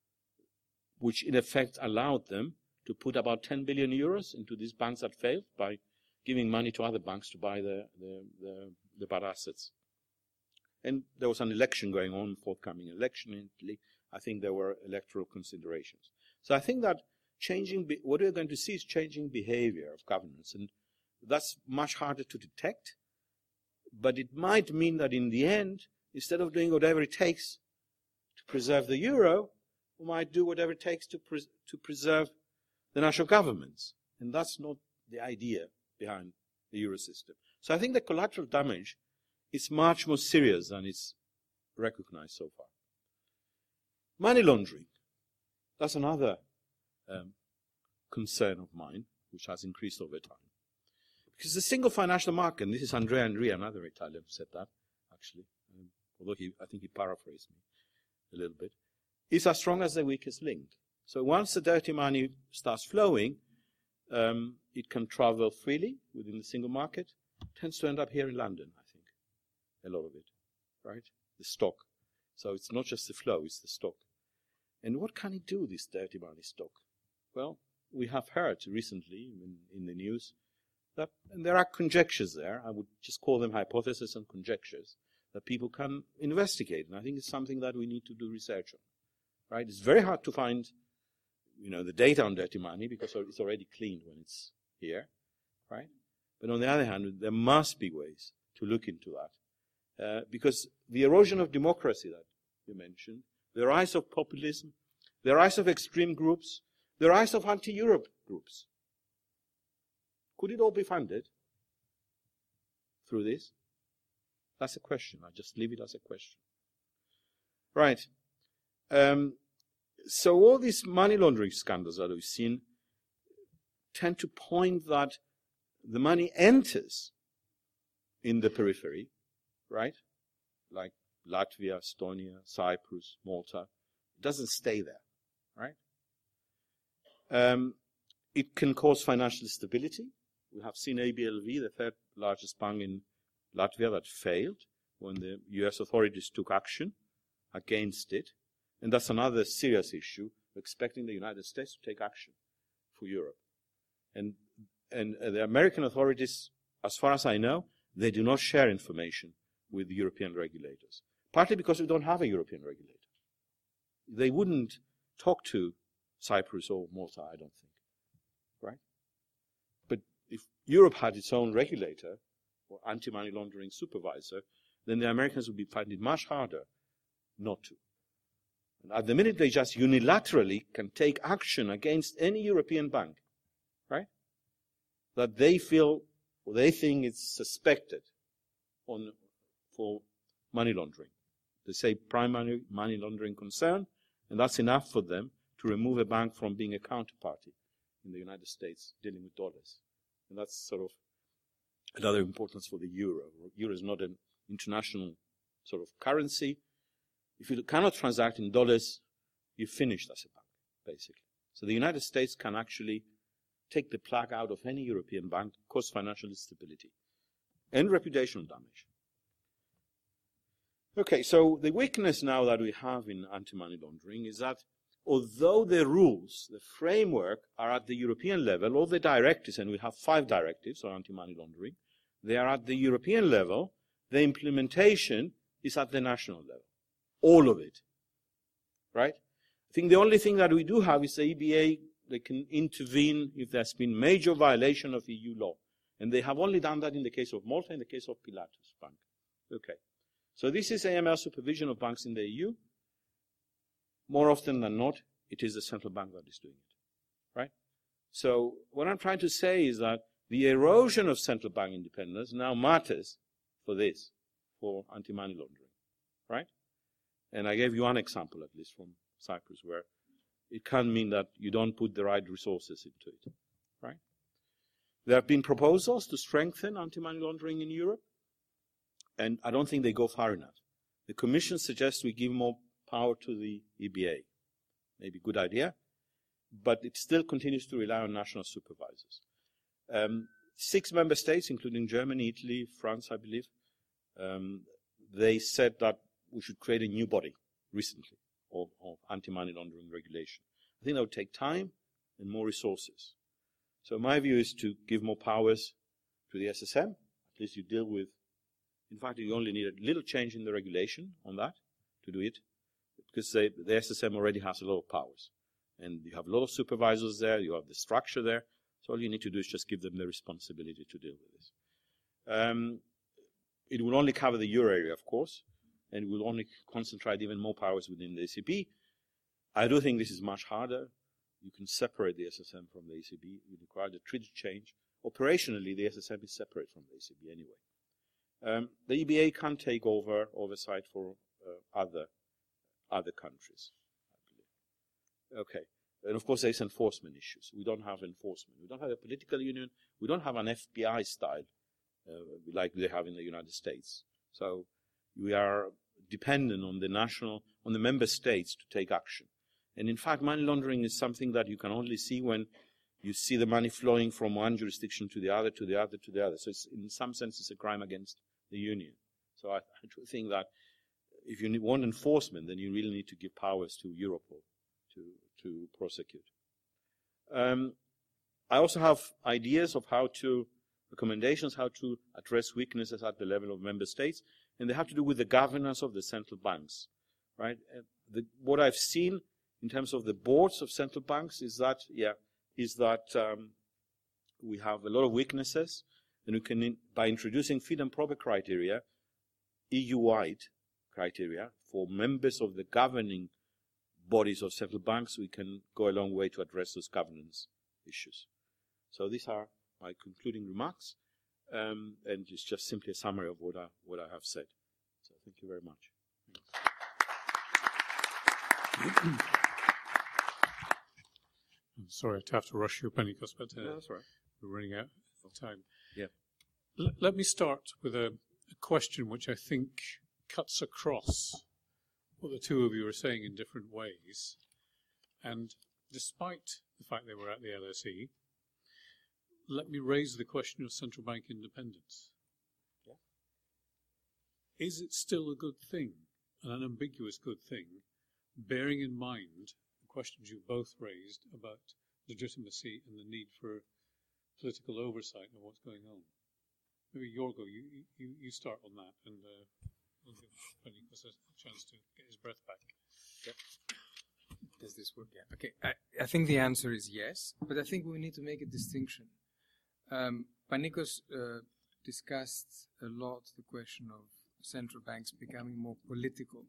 which in effect allowed them to put about ten billion euros into these banks that failed by giving money to other banks to buy the, the, the, the bad assets. And there was an election going on, forthcoming election in Italy. I think there were electoral considerations. So I think that changing, be- what we're going to see is changing behavior of governance. And that's much harder to detect. But it might mean that in the end, instead of doing whatever it takes to preserve the euro, we might do whatever it takes to, pres- to preserve the national governments. And that's not the idea behind the euro system. So I think the collateral damage is much more serious than is recognized so far. Money laundering. That's another um, concern of mine, which has increased over time. Because the single financial market, and this is Andrea Enria, another Italian, who said that, actually, um, although he, I think he paraphrased me a little bit, is as strong as the weakest link. So once the dirty money starts flowing, um, it can travel freely within the single market. It tends to end up here in London, I think, a lot of it, right? The stock. So it's not just the flow, it's the stock. And what can it do, this dirty money stock? Well, we have heard recently in, in the news that, and there are conjectures there, I would just call them hypotheses and conjectures, that people can investigate. And I think it's something that we need to do research on, right? It's very hard to find, you know, the data on dirty money because it's already cleaned when it's here, right? But on the other hand, there must be ways to look into that. Uh, because the erosion of democracy that you mentioned, the rise of populism, the rise of extreme groups, the rise of anti-Europe groups, could it all be funded through this? That's a question. I just leave it as a question. Right. Um, so all these money laundering scandals that we've seen tend to point that the money enters in the periphery, right? Like Latvia, Estonia, Cyprus, Malta, doesn't stay there, right? Um, it can cause financial instability. We have seen A B L V, the third largest bank in Latvia, that failed when the U S authorities took action against it. And that's another serious issue. We're expecting the United States to take action for Europe. And, and uh, the American authorities, as far as I know, they do not share information with the European regulators, partly because we don't have a European regulator. They wouldn't talk to Cyprus or Malta, I don't think, right? But if Europe had its own regulator or anti-money laundering supervisor, then the Americans would be finding it much harder not to. And at the minute, they just unilaterally can take action against any European bank, right, that they feel or they think is suspected on for money laundering. They say primary money laundering concern, and that's enough for them to remove a bank from being a counterparty in the United States dealing with dollars. And that's sort of another importance for the euro. Euro is not an international sort of currency. If you cannot transact in dollars, you're finished as a bank, basically. So the United States can actually take the plug out of any European bank, cause financial instability and reputational damage. Okay, so the weakness now that we have in anti-money laundering is that although the rules, the framework are at the European level, all the directives, and we have five directives on anti-money laundering, they are at the European level, the implementation is at the national level. All of it, right? I think the only thing that we do have is the E B A. They can intervene if there's been major violation of E U law. And they have only done that in the case of Malta, in the case of Pilatus Bank. Okay. So this is A M L supervision of banks in the E U. More often than not, it is the central bank that is doing it, right? So what I'm trying to say is that the erosion of central bank independence now matters for this, for anti-money laundering, right? And I gave you one example, at least from Cyprus, where it can mean that you don't put the right resources into it, right? There have been proposals to strengthen anti-money laundering in Europe, and I don't think they go far enough. The Commission suggests we give more power to the E B A. Maybe a good idea, but it still continues to rely on national supervisors. Um, six member states, including Germany, Italy, France, I believe, um, they said that we should create a new body recently of, of anti-money laundering regulation. I think that would take time and more resources. So my view is to give more powers to the S S M. At least you deal with, in fact, you only need a little change in the regulation on that to do it, because they, the S S M already has a lot of powers. And you have a lot of supervisors there, you have the structure there, so all you need to do is just give them the responsibility to deal with this. Um, it will only cover the euro area, of course, and will only concentrate even more powers within the E C B. I do think this is much harder. You can separate the S S M from the E C B. You require the treaty change. Operationally, the S S M is separate from the E C B anyway. Um, the E B A can take over oversight for uh, other other countries, I believe. Okay. And of course, there's enforcement issues. We don't have enforcement. We don't have a political union. We don't have an F B I style uh, like they have in the United States. So we are dependent on the national, on the member states to take action. And in fact, money laundering is something that you can only see when you see the money flowing from one jurisdiction to the other, to the other, to the other. So it's, in some sense, it's a crime against the union. So I, I do think that if you need, want enforcement, then you really need to give powers to Europol to, to prosecute. Um, I also have ideas of how to, recommendations how to address weaknesses at the level of member states, and they have to do with the governance of the central banks, right? Uh, the, what I've seen in terms of the boards of central banks is that, yeah, is that um, we have a lot of weaknesses, and we can, in, by introducing fit and proper criteria, E U-wide criteria for members of the governing bodies of central banks, we can go a long way to address those governance issues. So these are my concluding remarks, um, and it's just simply a summary of what I, what I have said. So thank you very much. I'm sorry to have to rush you, Panicos, but uh, no, that's right. We're running out of time. Yeah. L- let me start with a, a question which I think cuts across what the two of you are saying in different ways. And despite the fact they were at the L S E, let me raise the question of central bank independence. Yeah. Is it still a good thing, an unambiguous good thing, bearing in mind the questions you both raised about legitimacy and the need for political oversight of what's going on? Maybe Jorgo, you, you, you start on that, and uh, we'll give Panicos a chance to get his breath back. Yep. Does this work? Yeah. Okay. I, I think the answer is yes, but I think we need to make a distinction. Um, Panicos uh, discussed a lot the question of central banks becoming more political.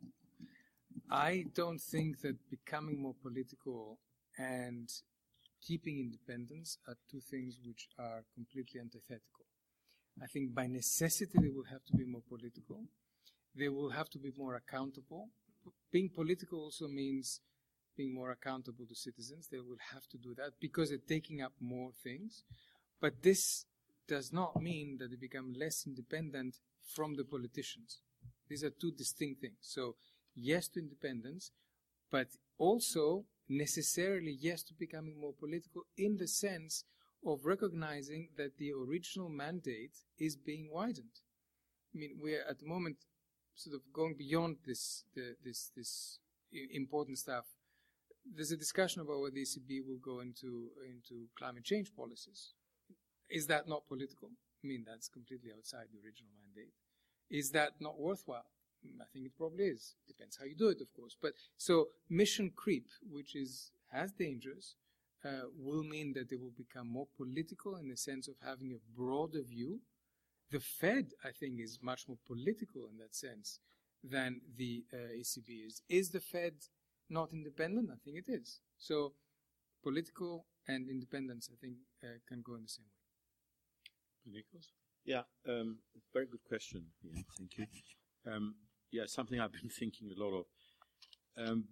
I don't think that becoming more political and keeping independence are two things which are completely antithetical. I think by necessity they will have to be more political. They will have to be more accountable. Being political also means being more accountable to citizens. They will have to do that because they're taking up more things. But this does not mean that they become less independent from the politicians. These are two distinct things. So yes to independence, but also necessarily yes to becoming more political in the sense of recognizing that the original mandate is being widened. I mean, we're at the moment sort of going beyond this the, this this important stuff. There's a discussion about whether the E C B will go into into climate change policies. Is that not political? I mean, that's completely outside the original mandate. Is that not worthwhile? I think it probably is. Depends how you do it, of course. But so mission creep, which is has dangers, uh, will mean that they will become more political in the sense of having a broader view. The Fed, I think, is much more political in that sense than the uh, E C B is. Is the Fed not independent? I think it is. So political and independence, I think, uh, can go in the same way. Panicos? Yeah, um, very good question. Yeah, thank you. Um, yeah, something I've been thinking a lot of. Um,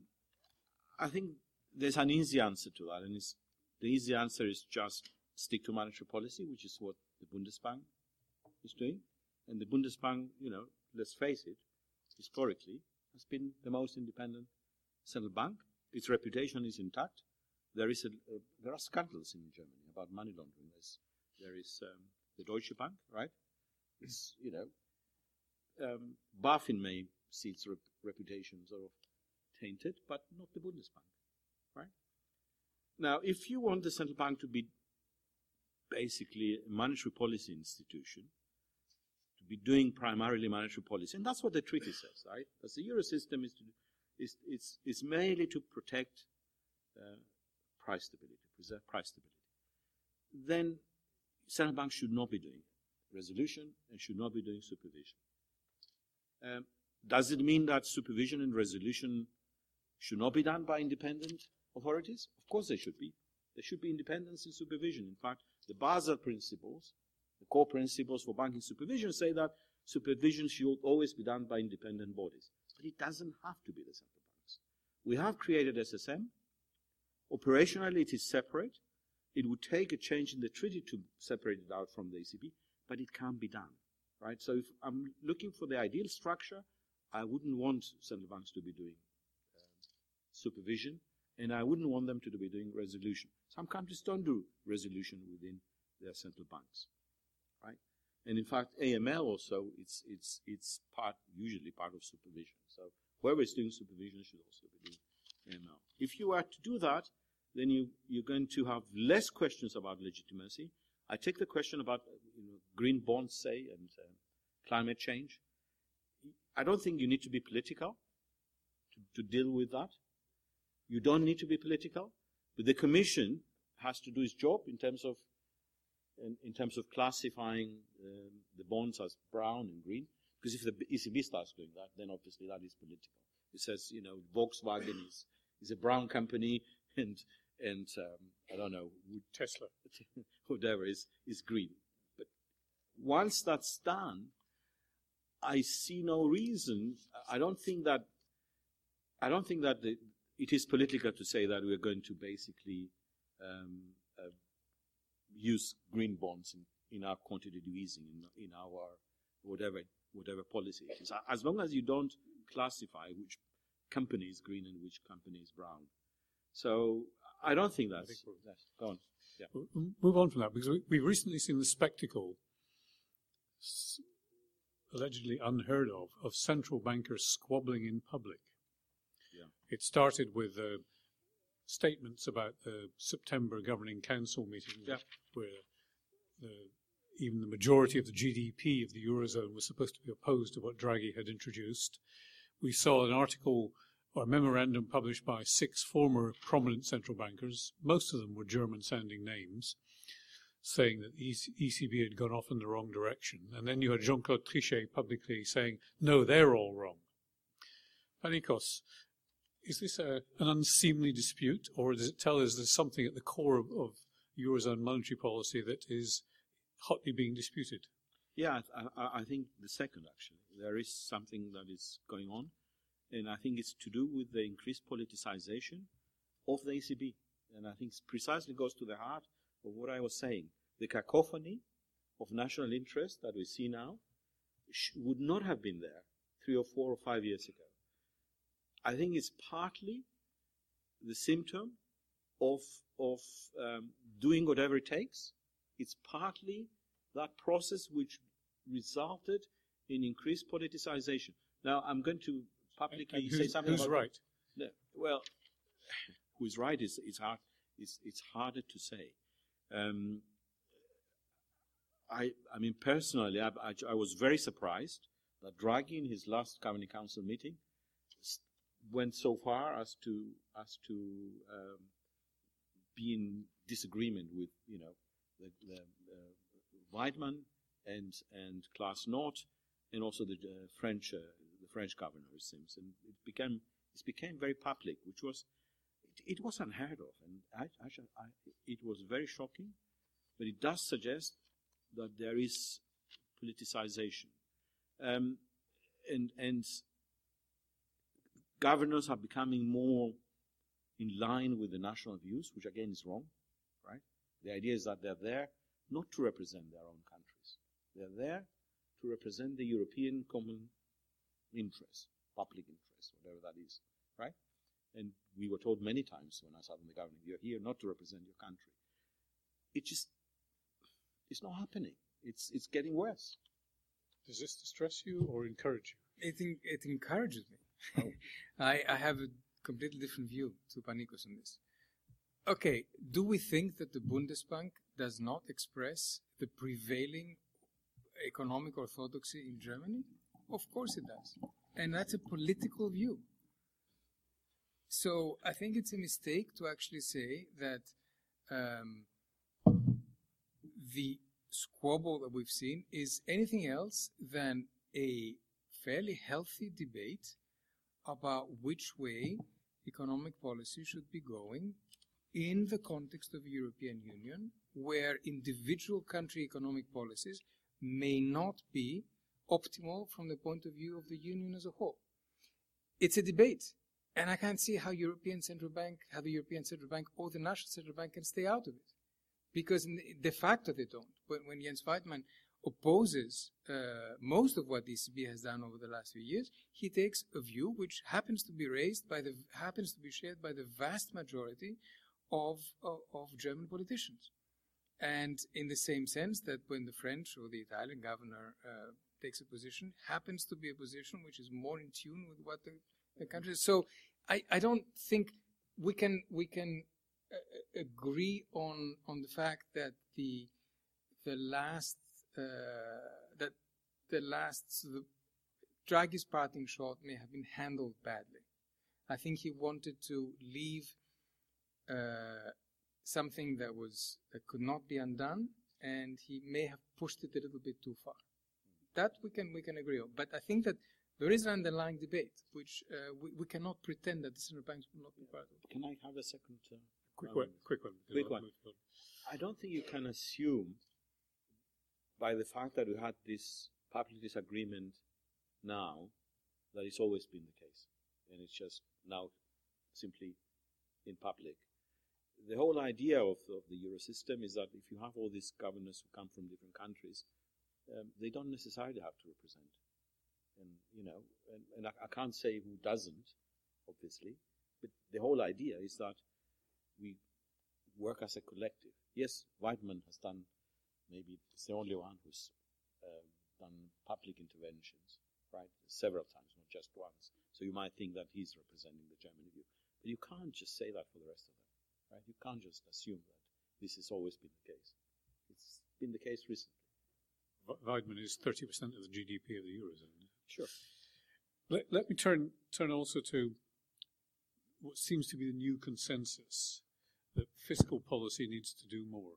I think there's an easy answer to that, and it's, the easy answer is just stick to monetary policy, which is what the Bundesbank is doing. And the Bundesbank, you know, let's face it, historically, has been the most independent central bank. Its reputation is intact. There is a, a there are scandals in Germany about money laundering. There's, there is um, the Deutsche Bank, right? It's, you know, um, BaFin may see its rep reputation sort of tainted, but not the Bundesbank, right? Now, if you want the central bank to be basically a monetary policy institution, to be doing primarily monetary policy, and that's what the treaty says, right? As the euro system is to do, is it's it's mainly to protect uh, price stability, preserve price stability. Then central banks should not be doing resolution and should not be doing supervision. Um, does it mean that supervision and resolution should not be done by independent authorities? Of course they should be. There should be independence in supervision. In fact, the Basel principles, the core principles for banking supervision, say that supervision should always be done by independent bodies. But it doesn't have to be the central banks. We have created S S M. Operationally, it is separate. It would take a change in the treaty to separate it out from the E C B, but it can be done, right? So if I'm looking for the ideal structure, I wouldn't want central banks to be doing uh, supervision, and I wouldn't want them to be doing resolution. Some countries don't do resolution within their central banks, right? And in fact, A M L also, it's it's it's part usually part of supervision. So whoever is doing supervision should also be doing A M L. If you are to do that, then you, you're going to have less questions about legitimacy. I take the question about you know, green bonds, say, and uh, climate change. I don't think you need to be political to, to deal with that. You don't need to be political, but the Commission has to do its job in terms of in, in terms of classifying um, the bonds as brown and green. Because if the E C B starts doing that, then obviously that is political. It says, you know, Volkswagen is is a brown company, and and um, I don't know, Tesla, whatever is is green. But once that's done, I see no reason. I don't think that I don't think that the, it is political to say that we're going to basically um, uh, use green bonds in, in our quantitative easing, in, in our whatever whatever policy it is. As long as you don't classify which company is green and which company is brown. So I don't think that's... I think that's go on. Yeah. We'll move on from that, because we, we've recently seen the spectacle, s- allegedly unheard of, of central bankers squabbling in public. Yeah. It started with uh, statements about the September Governing Council meeting, yeah. where the, even the majority of the G D P of the Eurozone was supposed to be opposed to what Draghi had introduced. We saw an article or a memorandum published by six former prominent central bankers, most of them were German-sounding names, saying that the E C B had gone off in the wrong direction. And then you had Jean-Claude Trichet publicly saying, no, they're all wrong. Panicos, is this a, an unseemly dispute, or does it tell us there's something at the core of, of Eurozone monetary policy that is hotly being disputed? Yeah, I, I think the second, actually. There is something that is going on, and I think it's to do with the increased politicization of the E C B. And I think it precisely goes to the heart of what I was saying. The cacophony of national interest that we see now sh- would not have been there three or four or five years ago. I think it's partly the symptom of, of um, doing whatever it takes. It's partly that process which resulted in increased politicization. Now, I'm going to publicly and, and say something who's about... right? The, well, who's right is it's hard. It's, it's harder to say. Um, I, I mean, personally, I, I, I was very surprised that Draghi, in his last Governing Council meeting, went so far as to as to um, be in disagreement with, you know, the, the uh, Weidmann and and Klaas Knot, and also the uh, French uh, the French governor, it seems, and it became it became very public, which was it, it was unheard of, and I, I, I, it was very shocking, but it does suggest that there is politicization, um, and and. Governors are becoming more in line with the national views, which again is wrong, right? The idea is that they're there not to represent their own countries. They're there to represent the European common interest, public interest, whatever that is, right? And we were told many times when I sat in the government, you're here not to represent your country. It just, it's not happening. It's it's getting worse. Does this distress you or encourage you? It, in, it encourages me. Oh. I, I have a completely different view to Panicos on this. Okay, do we think that the Bundesbank does not express the prevailing economic orthodoxy in Germany? Of course it does. And that's a political view. So I think it's a mistake to actually say that um, the squabble that we've seen is anything else than a fairly healthy debate about which way economic policy should be going in the context of the European Union, where individual country economic policies may not be optimal from the point of view of the Union as a whole. It's a debate, and I can't see how European Central Bank, how the European Central Bank or the National Central Bank can stay out of it, because de facto they don't. When, when Jens Weidmann opposes uh, most of what the E C B has done over the last few years, he takes a view which happens to be raised by the happens to be shared by the vast majority of of, of German politicians. And in the same sense that when the French or the Italian governor uh, takes a position, happens to be a position which is more in tune with what the, the country is. So I, I don't think we can we can uh, agree on on the fact that the the last Uh, that the last sort of Draghi's parting shot may have been handled badly. I think he wanted to leave uh, something that was that could not be undone, and he may have pushed it a little bit too far. That we can we can agree on. But I think that there is an underlying debate which uh, we, we cannot pretend that the central banks will not be part of. Can I have a second? Uh, quick um, one. Quick one. Quick one. I don't think you can assume, by the fact that we had this public disagreement now, that it's always been the case. And it's just now simply in public. The whole idea of, of the Euro system is that if you have all these governors who come from different countries, um, they don't necessarily have to represent. And, you know, and, and I, I can't say who doesn't, obviously, but the whole idea is that we work as a collective. Yes, Weidmann has done, maybe it's the only one who's uh, done public interventions, right, several times, not just once. So you might think that he's representing the German view. But you can't just say that for the rest of them, right? You can't just assume that this has always been the case. It's been the case recently. Weidmann is thirty percent of the G D P of the Eurozone. Sure. Let, let me turn turn also to what seems to be the new consensus, that fiscal policy needs to do more.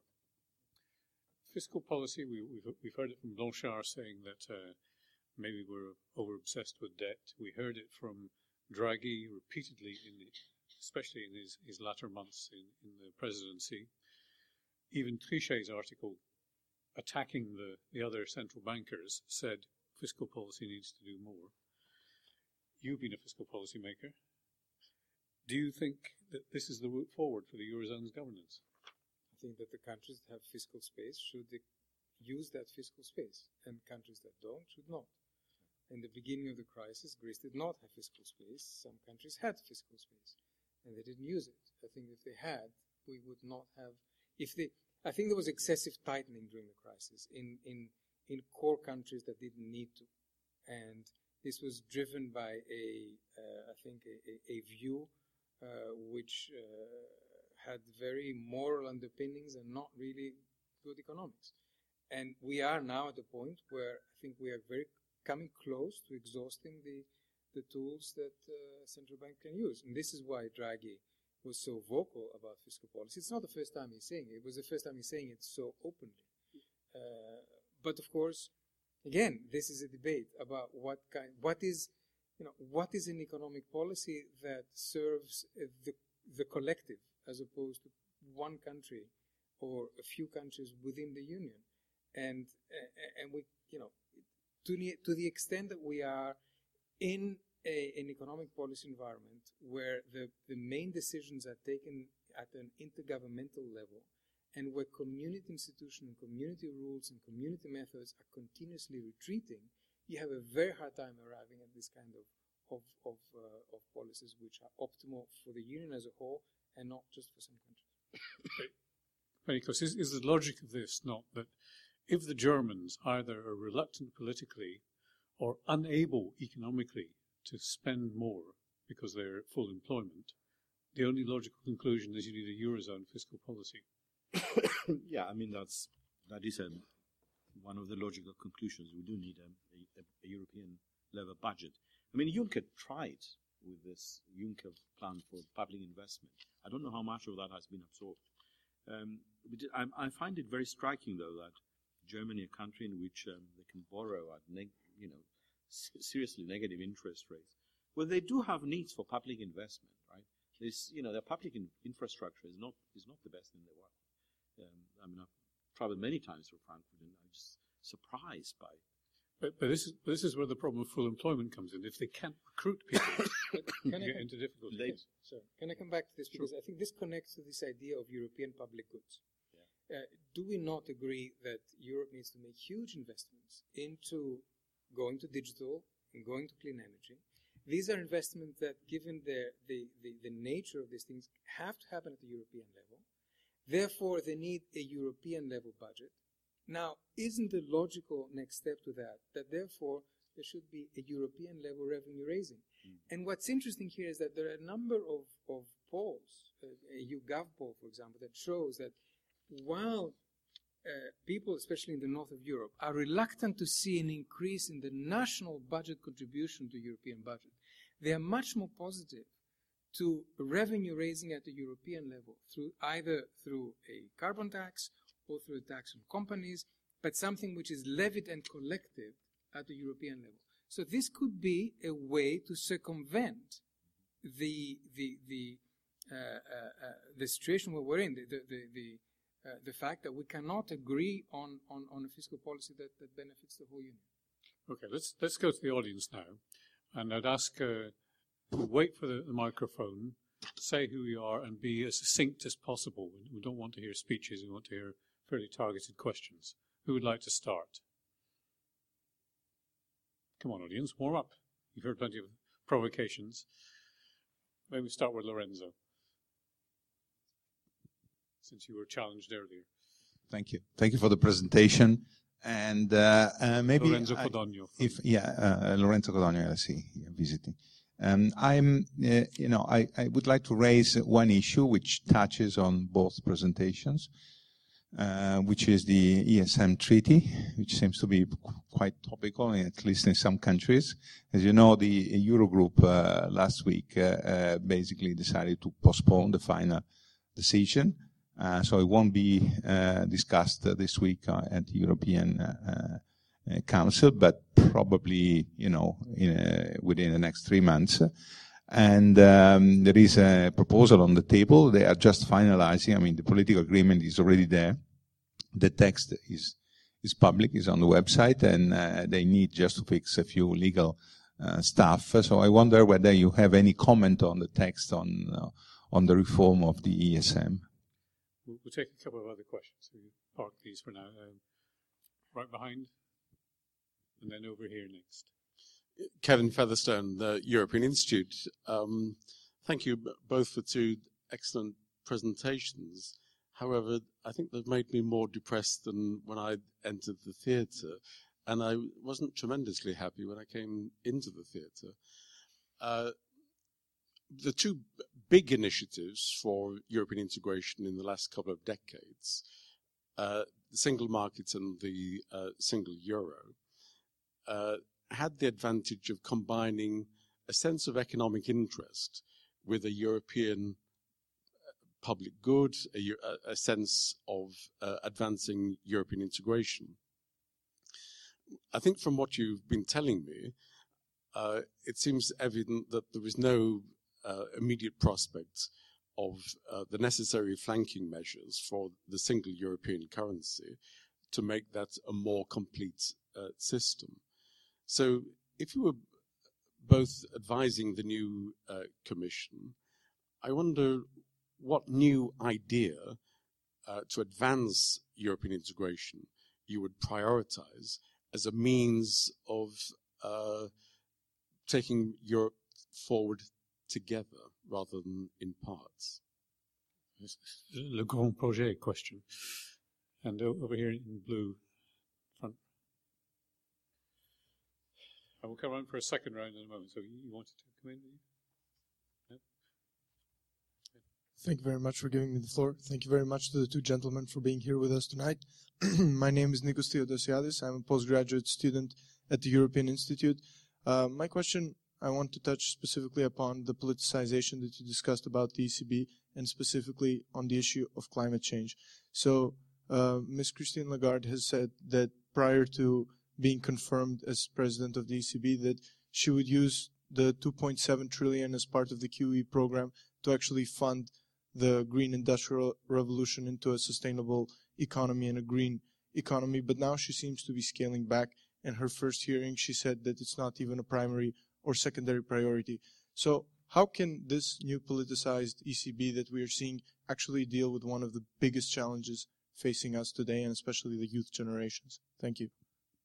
Fiscal policy, we, we've, we've heard it from Blanchard saying that uh, maybe we're over-obsessed with debt. We heard it from Draghi repeatedly, in the, especially in his, his latter months in, in the presidency. Even Trichet's article attacking the, the other central bankers said fiscal policy needs to do more. You've been a fiscal policy maker. Do you think that this is the route forward for the Eurozone's governance? I think that the countries that have fiscal space should use that fiscal space, and countries that don't should not. In the beginning of the crisis, Greece did not have fiscal space. Some countries had fiscal space, and they didn't use it. I think if they had, we would not have. If they, I think there was excessive tightening during the crisis in in in core countries that didn't need to, and this was driven by a, uh, I think, a, a, a view uh, which uh, had very moral underpinnings and not really good economics. And we are now at the point where I think we are very coming close to exhausting the the tools that uh, central bank can use. And this is why Draghi was so vocal about fiscal policy. It's not the first time he's saying it. It was the first time he's saying it so openly. Uh, but of course, again, this is a debate about what kind, what is, you know, what is an economic policy that serves uh, the the collective as opposed to one country or a few countries within the union, and uh, and we, you know, to the to the extent that we are in a, an economic policy environment where the the main decisions are taken at an intergovernmental level, and where community institutions and community rules and community methods are continuously retreating, you have a very hard time arriving at this kind of of of, uh, of policies which are optimal for the union as a whole and not just for some countries. Because is, is the logic of this not that if the Germans either are reluctant politically or unable economically to spend more because they're at full employment, the only logical conclusion is you need a Eurozone fiscal policy? Yeah, I mean, that's, that is a, one of the logical conclusions. We do need a, a, a European level budget. I mean, Juncker tried with this Juncker plan for public investment. I don't know how much of that has been absorbed. Um, but I, I find it very striking, though, that Germany, a country in which um, they can borrow at, neg- you know, s- seriously negative interest rates, well, they do have needs for public investment, right? This, you know, their public in- infrastructure is not is not the best in the world. Um, I mean, I've traveled many times through Frankfurt, and I'm just surprised by. But, but this is this is where the problem of full employment comes in. If they can't recruit people, they get into difficulty. They, so, can I come back to this? Because sure. I think this connects to this idea of European public goods. Yeah. Uh, do we not agree that Europe needs to make huge investments into going to digital and going to clean energy? These are investments that, given the, the, the, the nature of these things, have to happen at the European level. Therefore, they need a European level budget. Now, isn't the logical next step to that, that therefore there should be a European level revenue raising? Mm. And what's interesting here is that there are a number of, of polls, uh, a YouGov poll, for example, that shows that while uh, people, especially in the north of Europe, are reluctant to see an increase in the national budget contribution to European budget, they are much more positive to revenue raising at the European level, through either through a carbon tax or through a tax on companies, but something which is levied and collected at the European level. So this could be a way to circumvent the the the uh, uh, uh, the situation where we're in, the the the, the, uh, the fact that we cannot agree on, on, on a fiscal policy that, that benefits the whole union. Okay, let's let's go to the audience now, and I'd ask uh, wait for the, the microphone, say who you are, and be as succinct as possible. We don't want to hear speeches. We want to hear fairly targeted questions. Who would like to start? Come on, audience, warm up. You've heard plenty of provocations. Maybe start with Lorenzo, since you were challenged earlier. Thank you. Thank you for the presentation. And uh, uh, maybe Lorenzo I, Codogno. if yeah, uh, Lorenzo Codogno, I see, yeah, visiting. Um, I'm, uh, you know, I, I would like to raise one issue which touches on both presentations, uh, which is the E S M treaty, which seems to be quite topical, at least in some countries. As you know, the Eurogroup uh, last week uh, uh, basically decided to postpone the final decision. Uh, so it won't be uh, discussed uh, this week uh, at the European uh, uh, Council, but probably, you know, in a, within the next three months. And um, there is a proposal on the table. They are just finalizing. I mean, the political agreement is already there. The text is is public, is on the website, and uh, they need just to fix a few legal uh, stuff. So I wonder whether you have any comment on the text on uh, on the reform of the E S M. We'll, we'll take a couple of other questions. So you park these for now. Um, right behind, and then over here next. Kevin Featherstone, the European Institute. Um, thank you both for two excellent presentations. However, I think they've made me more depressed than when I entered the theatre, and I wasn't tremendously happy when I came into the theatre. Uh, the two big initiatives for European integration in the last couple of decades, uh, the single market and the uh, single euro, uh, had the advantage of combining a sense of economic interest with a European public good, a, a sense of uh, advancing European integration. I think from what you've been telling me, uh, it seems evident that there is no uh, immediate prospect of uh, the necessary flanking measures for the single European currency to make that a more complete uh, system. So if you were both advising the new uh, Commission, I wonder what new idea uh, to advance European integration you would prioritize as a means of uh, taking Europe forward together rather than in parts. Le Grand Projet question. And over here in blue, front. I will come around for a second round in a moment. So you wanted to come in? No? Thank you very much for giving me the floor. Thank you very much to the two gentlemen for being here with us tonight. My name is Nikos Theodosiadis. I'm a postgraduate student at the European Institute. Uh, my question, I want to touch specifically upon the politicization that you discussed about the E C B and specifically on the issue of climate change. So uh, Miz Christine Lagarde has said that prior to being confirmed as president of the E C B that she would use the two point seven trillion as part of the Q E program to actually fund the green industrial revolution into a sustainable economy and a green economy. But now she seems to be scaling back. In her first hearing, she said that it's not even a primary or secondary priority. So how can this new politicized E C B that we are seeing actually deal with one of the biggest challenges facing us today, and especially the youth generations? Thank you.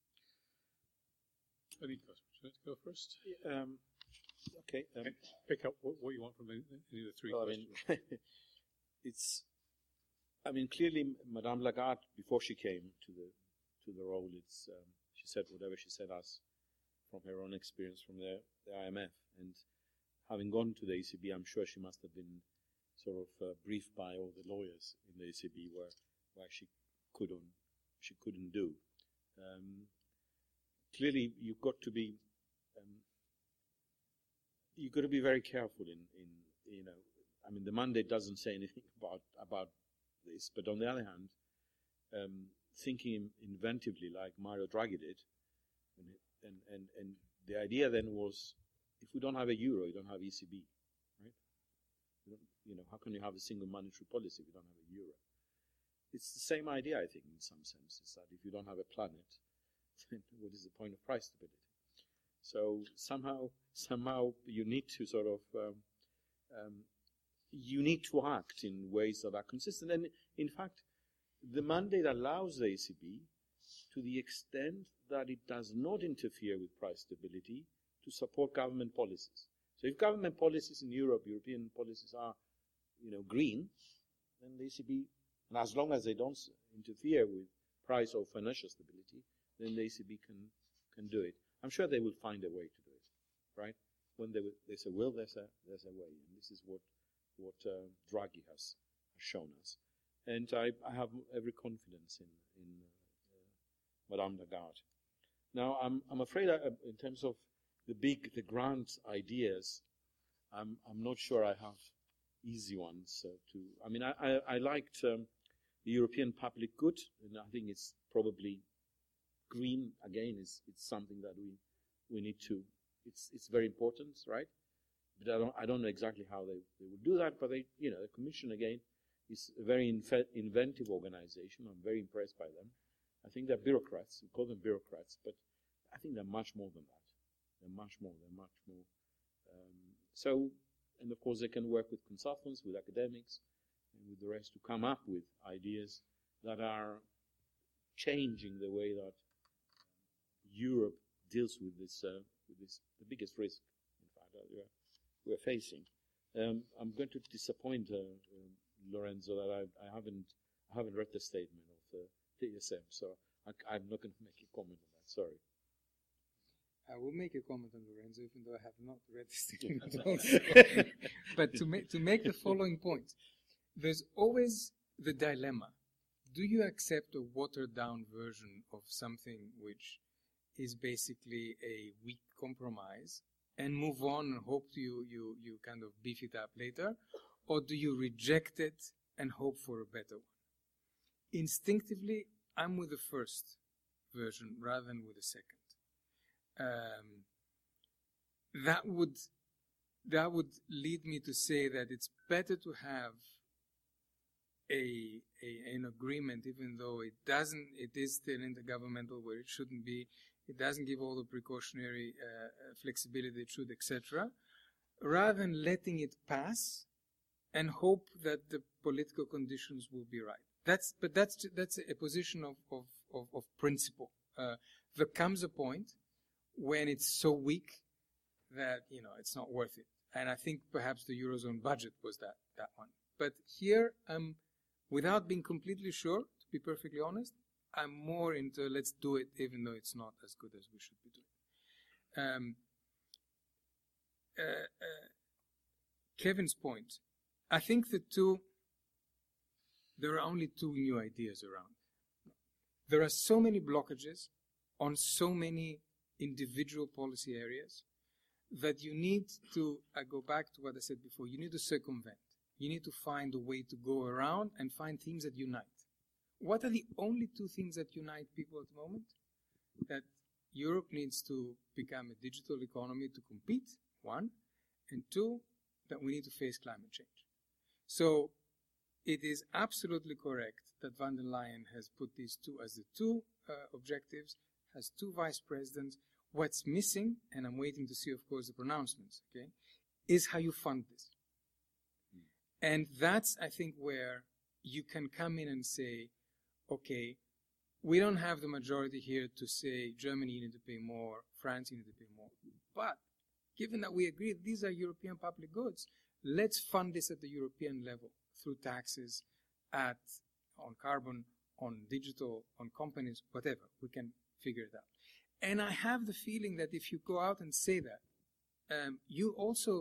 Any questions? Should I go first? Um, okay. Um, Pick up what, what you want from any of the three well, questions. I mean, it's. I mean, clearly, Madame Lagarde, before she came to the to the role, it's um, she said whatever she said us from her own experience from the, the I M F, and having gone to the E C B, I'm sure she must have been sort of uh, briefed by all the lawyers in the E C B where where she couldn't she couldn't do. Um, clearly, you've got to be um, you've got to be very careful in in you know. I mean, the mandate doesn't say anything about about this, but on the other hand, um, thinking inventively like Mario Draghi did, and, and and and the idea then was, if we don't have a euro, you don't have E C B, right? You, don't, you know, how can you have a single monetary policy if you don't have a euro? It's the same idea, I think, in some sense. It's that if you don't have a planet, then what is the point of price stability? So somehow, somehow you need to sort of um, um, you need to act in ways that are consistent. And in fact, the mandate allows the E C B, to the extent that it does not interfere with price stability, to support government policies. So if government policies in Europe, European policies are, you know, green, then the E C B, and as long as they don't interfere with price or financial stability, then the E C B can can do it. I'm sure they will find a way to do it, right? When they there's a will, there's a there's a way, and this is what what uh, Draghi has, has shown us. And I, I have every confidence in in uh, Madame Lagarde. Now, I'm I'm afraid I, in terms of the big, the grand ideas, I'm I'm not sure I have easy ones uh, to. I mean, I I, I liked um, the European public good, and I think it's probably green again. Is it's something that we we need to. It's it's very important, right? But I don't I don't know exactly how they they would do that. But they, you know, the Commission again is a very inve inventive organization. I'm very impressed by them. I think they're bureaucrats. We call them bureaucrats, but I think they're much more than that. They're much more. They're much more. Um, so, and of course, they can work with consultants, with academics, and with the rest to come up with ideas that are changing the way that Europe deals with this, uh, with this, the biggest risk, in fact, that we're, we're facing. Um, I'm going to disappoint uh, uh, Lorenzo that I, I haven't, I haven't read the statement of the T S M, so I, I'm not going to make a comment on that. Sorry. I will make a comment on Lorenzo, even though I have not read the statement also. But to make, to make the following point, there's always the dilemma. Do you accept a watered-down version of something which is basically a weak compromise and move on and hope you, you, you kind of beef it up later? Or do you reject it and hope for a better one? Instinctively, I'm with the first version rather than with the second. Um, that would that would lead me to say that it's better to have a, a an agreement, even though it doesn't, it is still intergovernmental where it shouldn't be. It doesn't give all the precautionary uh, flexibility it should, et cetera. Rather than letting it pass and hope that the political conditions will be right. That's but that's that's a position of of of, of principle. Uh, there comes a point when it's so weak that, you know, it's not worth it. And I think perhaps the Eurozone budget was that, that one. But here, um, without being completely sure, to be perfectly honest, I'm more into let's do it even though it's not as good as we should be doing. Um, uh, uh, Kevin's point, I think the two, there are only two new ideas around. There are so many blockages on so many individual policy areas that you need to, I go back to what I said before, you need to circumvent. You need to find a way to go around and find themes that unite. What are the only two things that unite people at the moment? That Europe needs to become a digital economy to compete, one, and two, that we need to face climate change. So it is absolutely correct that von der Leyen has put these two as the two uh, objectives, has two vice presidents. What's missing, and I'm waiting to see, of course, the pronouncements, okay, is how you fund this. Mm. And that's, I think, where you can come in and say, okay, we don't have the majority here to say Germany you need to pay more, France you need to pay more. But given that we agree these are European public goods, let's fund this at the European level through taxes, at on carbon, on digital, on companies, whatever. We can figure it out. And I have the feeling that if you go out and say that, um, you also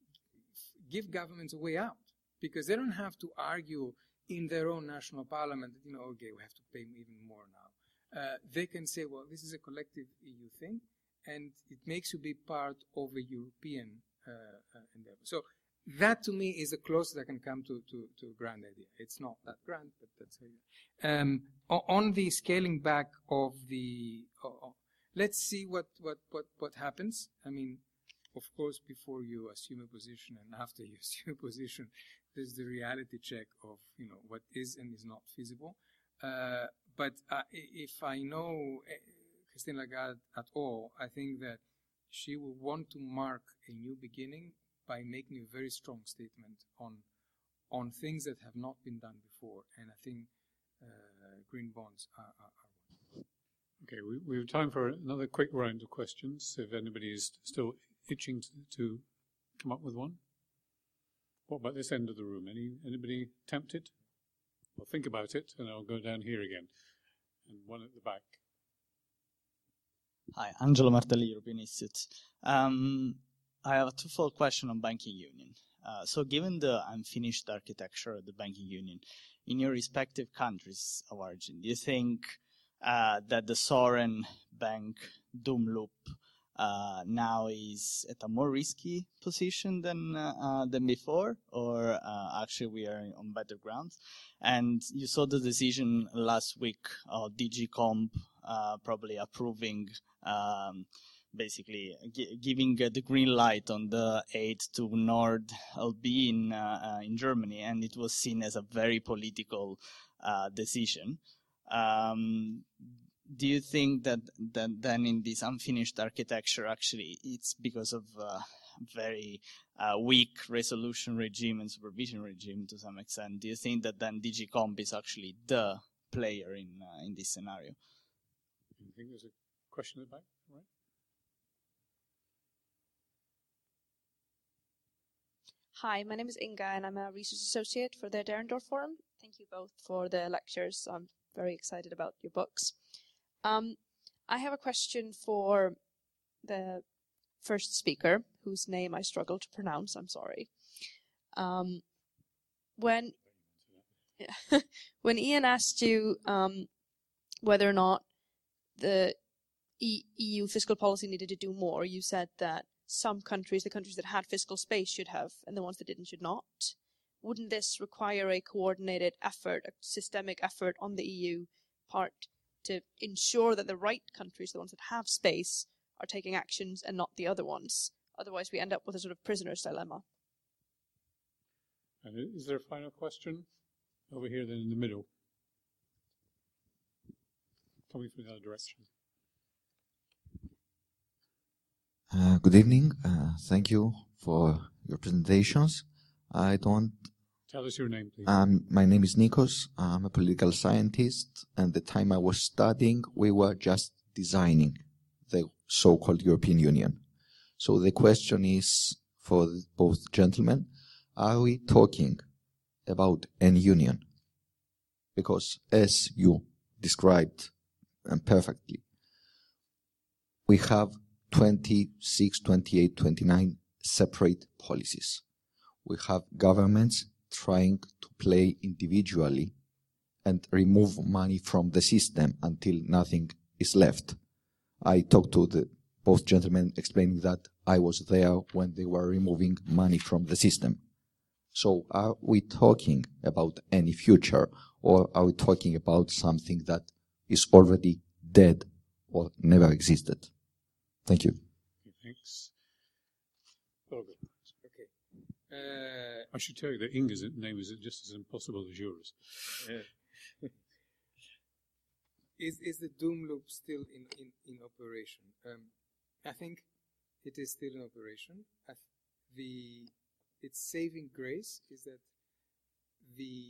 give governments a way out, because they don't have to argue in their own national parliament that, you know, okay, we have to pay even more now. Uh, they can say, well, this is a collective E U thing, and it makes you be part of a European uh, uh, endeavor. So that, to me, is the closest I can come to, to, to a grand idea. It's not that grand, but that's how you um, on the scaling back of the... Uh, let's see what, what, what, what happens. I mean, of course, before you assume a position and after you assume a position, there's the reality check of, you know, what is and is not feasible. Uh, but uh, if I know Christine Lagarde at all, I think that she will want to mark a new beginning by making a very strong statement on on things that have not been done before. And I think uh, green bonds are, are, are one. Okay, we, we have time for another quick round of questions, if anybody is still itching to, to come up with one? What about this end of the room? Any anybody tempted? Well, think about it, and I'll go down here again. And one at the back. Hi, Angelo Martelli, European Institute. Um, I have a twofold question on banking union. Uh, so given the unfinished architecture of the banking union, in your respective countries of origin, do you think uh, that the sovereign bank doom loop uh, now is at a more risky position than uh, uh, than before, or uh, actually we are on better grounds? And you saw the decision last week of D G Comp uh, probably approving um, basically g giving uh, the green light on the aid to Nord L B in uh, uh, in Germany, and it was seen as a very political uh, decision. Um, do you think that that then in this unfinished architecture, actually, it's because of uh, very uh, weak resolution regime and supervision regime to some extent? Do you think that then D G Comp is actually the player in uh, in this scenario? I think there's a question at the back, right? Hi, my name is Inga, and I'm a research associate for the Dahrendorf Forum. Thank you both for the lectures. I'm very excited about your books. Um, I have a question for the first speaker, whose name I struggle to pronounce. I'm sorry. Um, when when Ian asked you um, whether or not the E U fiscal policy needed to do more, you said that some countries, the countries that had fiscal space, should have, and the ones that didn't should not. Wouldn't this require a coordinated effort, a systemic effort on the E U part to ensure that the right countries, the ones that have space, are taking actions and not the other ones? Otherwise, we end up with a sort of prisoner's dilemma. And is there a final question? Over here, then in the middle. Coming from the other direction. Uh, good evening. Uh, thank you for your presentations. I don't. Tell us your name, please. Um, my name is Nikos. I'm a political scientist. And the time I was studying, we were just designing the so-called European Union. So the question is for both gentlemen: are we talking about an union? Because as you described and perfectly, we have twenty-six, twenty-eight, twenty-nine separate policies. We have governments trying to play individually and remove money from the system until nothing is left. I talked to the both gentlemen explaining that I was there when they were removing money from the system. So are we talking about any future, or are we talking about something that is already dead or never existed? Thank you. Thanks. Okay. Okay. Uh, I should tell you that Inga's name is just as impossible as yours. Yeah. is is the doom loop still in in, in operation? Um, I think it is still in operation. I th the its saving grace is that the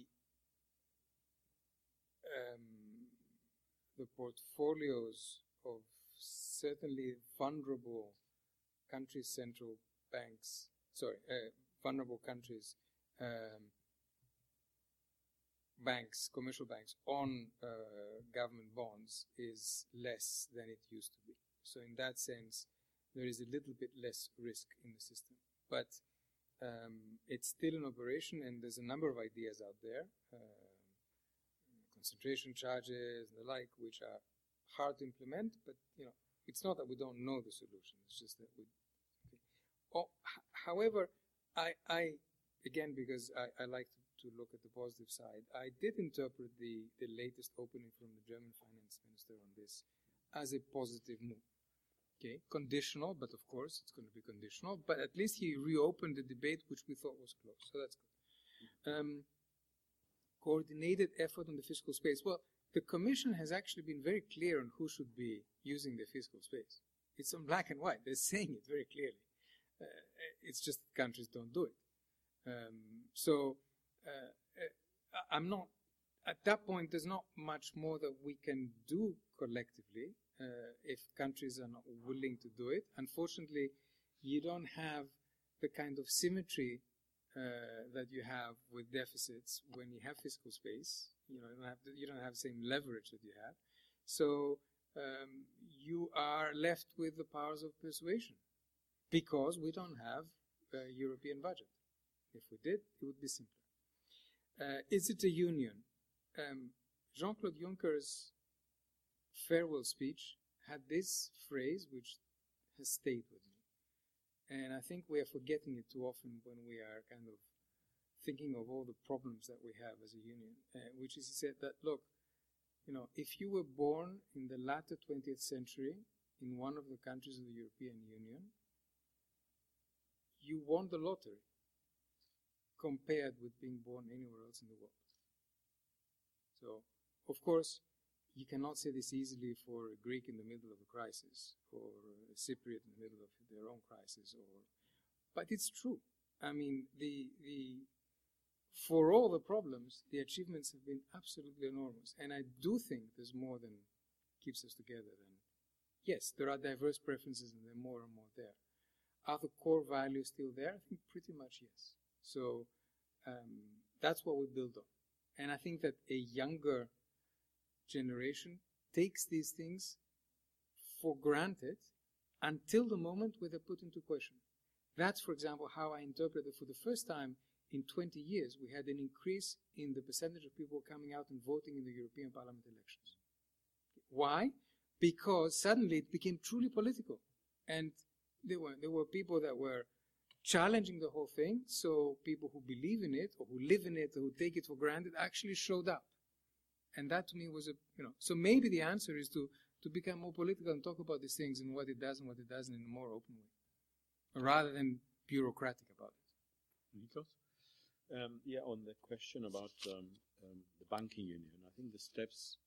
um, the portfolios of certainly vulnerable countries' central banks, sorry, uh, vulnerable countries, um, banks, commercial banks on uh, government bonds is less than it used to be. So in that sense, there is a little bit less risk in the system. But um, it's still in operation, and there's a number of ideas out there, uh, concentration charges and the like, which are hard to implement, but you know, it's not that we don't know the solution. It's just that we. Okay. Oh, however, I, I again, because I, I like to, to look at the positive side, I did interpret the the latest opening from the German finance minister on this as a positive move. Okay, conditional, but of course it's going to be conditional. But at least he reopened the debate, which we thought was closed. So that's good. Um, coordinated effort on the fiscal space. Well, the Commission has actually been very clear on who should be using the fiscal space. It's on black and white. They're saying it very clearly. Uh, it's just countries don't do it. Um, so uh, I'm not, at that point, there's not much more that we can do collectively uh, if countries are not willing to do it. Unfortunately, you don't have the kind of symmetry uh, that you have with deficits when you have fiscal space. You know, you don't have, the, you don't have the same leverage that you have. So um, you are left with the powers of persuasion because we don't have a European budget. If we did, it would be simpler. Uh, is it a union? Um, Jean-Claude Juncker's farewell speech had this phrase which has stayed with me. And I think we are forgetting it too often when we are kind of thinking of all the problems that we have as a union, uh, which is he said that, look, you know, if you were born in the latter twentieth century in one of the countries of the European Union, you won the lottery compared with being born anywhere else in the world. So, of course, you cannot say this easily for a Greek in the middle of a crisis, or a Cypriot in the middle of their own crisis, or, but it's true. I mean, the the for all the problems, the achievements have been absolutely enormous, and I do think there's more than keeps us together. Than yes, there are diverse preferences, and there are more and more there. Are the core values still there? I think pretty much yes. So um, that's what we build on, and I think that a younger generation takes these things for granted until the moment where they're put into question. That's, for example, how I interpret that for the first time in twenty years, we had an increase in the percentage of people coming out and voting in the European Parliament elections. Why? Because suddenly it became truly political. And there were, there were people that were challenging the whole thing, so people who believe in it, or who live in it, or who take it for granted, actually showed up. And that to me was a, you know, so maybe the answer is to, to become more political and talk about these things and what it does and what it doesn't in a more open way, rather than bureaucratic about it. Nikos? Um, yeah, on the question about um, um, the banking union, I think the steps,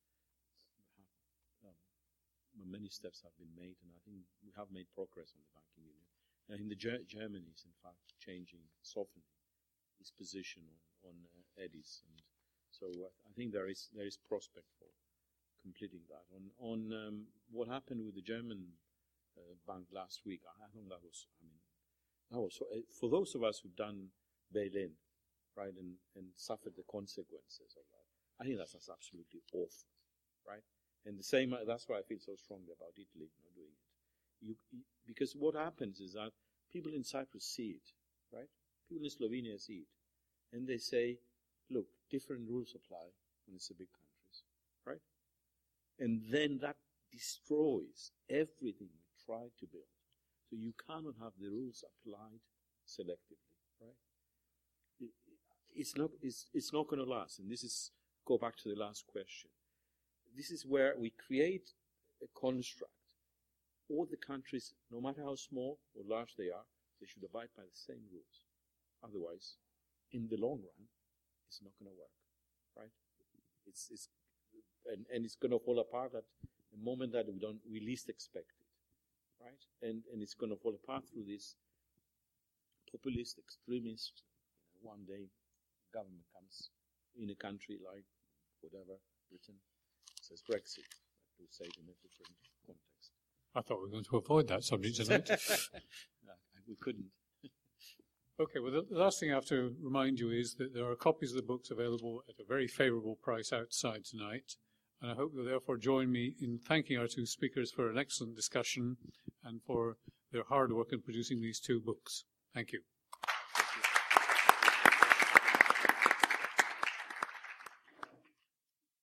have, um, many steps have been made, and I think we have made progress on the banking union. I think the Ger- Germany is in fact changing, softening its position on, on uh, E D I S, and so uh, I think there is there is prospect for completing that. On on um, what happened with the German uh, bank last week, I think that was, I mean, that was uh, for those of us who've done bail-in, right, and, and suffered the consequences of that. I think that's, that's absolutely awful, right? And the same, that's why I feel so strongly about Italy not doing it. You, you, because what happens is that people in Cyprus see it, right? People in Slovenia see it, and they say, look, different rules apply when it's the big countries, right? And then that destroys everything we try to build. So you cannot have the rules applied selectively, right? It, it's not, it's, it's not going to last. And this is, go back to the last question. This is where we create a construct. All the countries, no matter how small or large they are, they should abide by the same rules. Otherwise, in the long run, it's not going to work, right? It's, it's and, and it's going to fall apart at the moment that we don't we least expect it, right? And and it's going to fall apart through this populist, extremist. You know, one day, government comes in a country like whatever Britain says Brexit, but to say it in a different context. I thought we were going to avoid that subject tonight. No, we couldn't. Okay, well, the last thing I have to remind you is that there are copies of the books available at a very favourable price outside tonight. And I hope you'll therefore join me in thanking our two speakers for an excellent discussion and for their hard work in producing these two books. Thank you.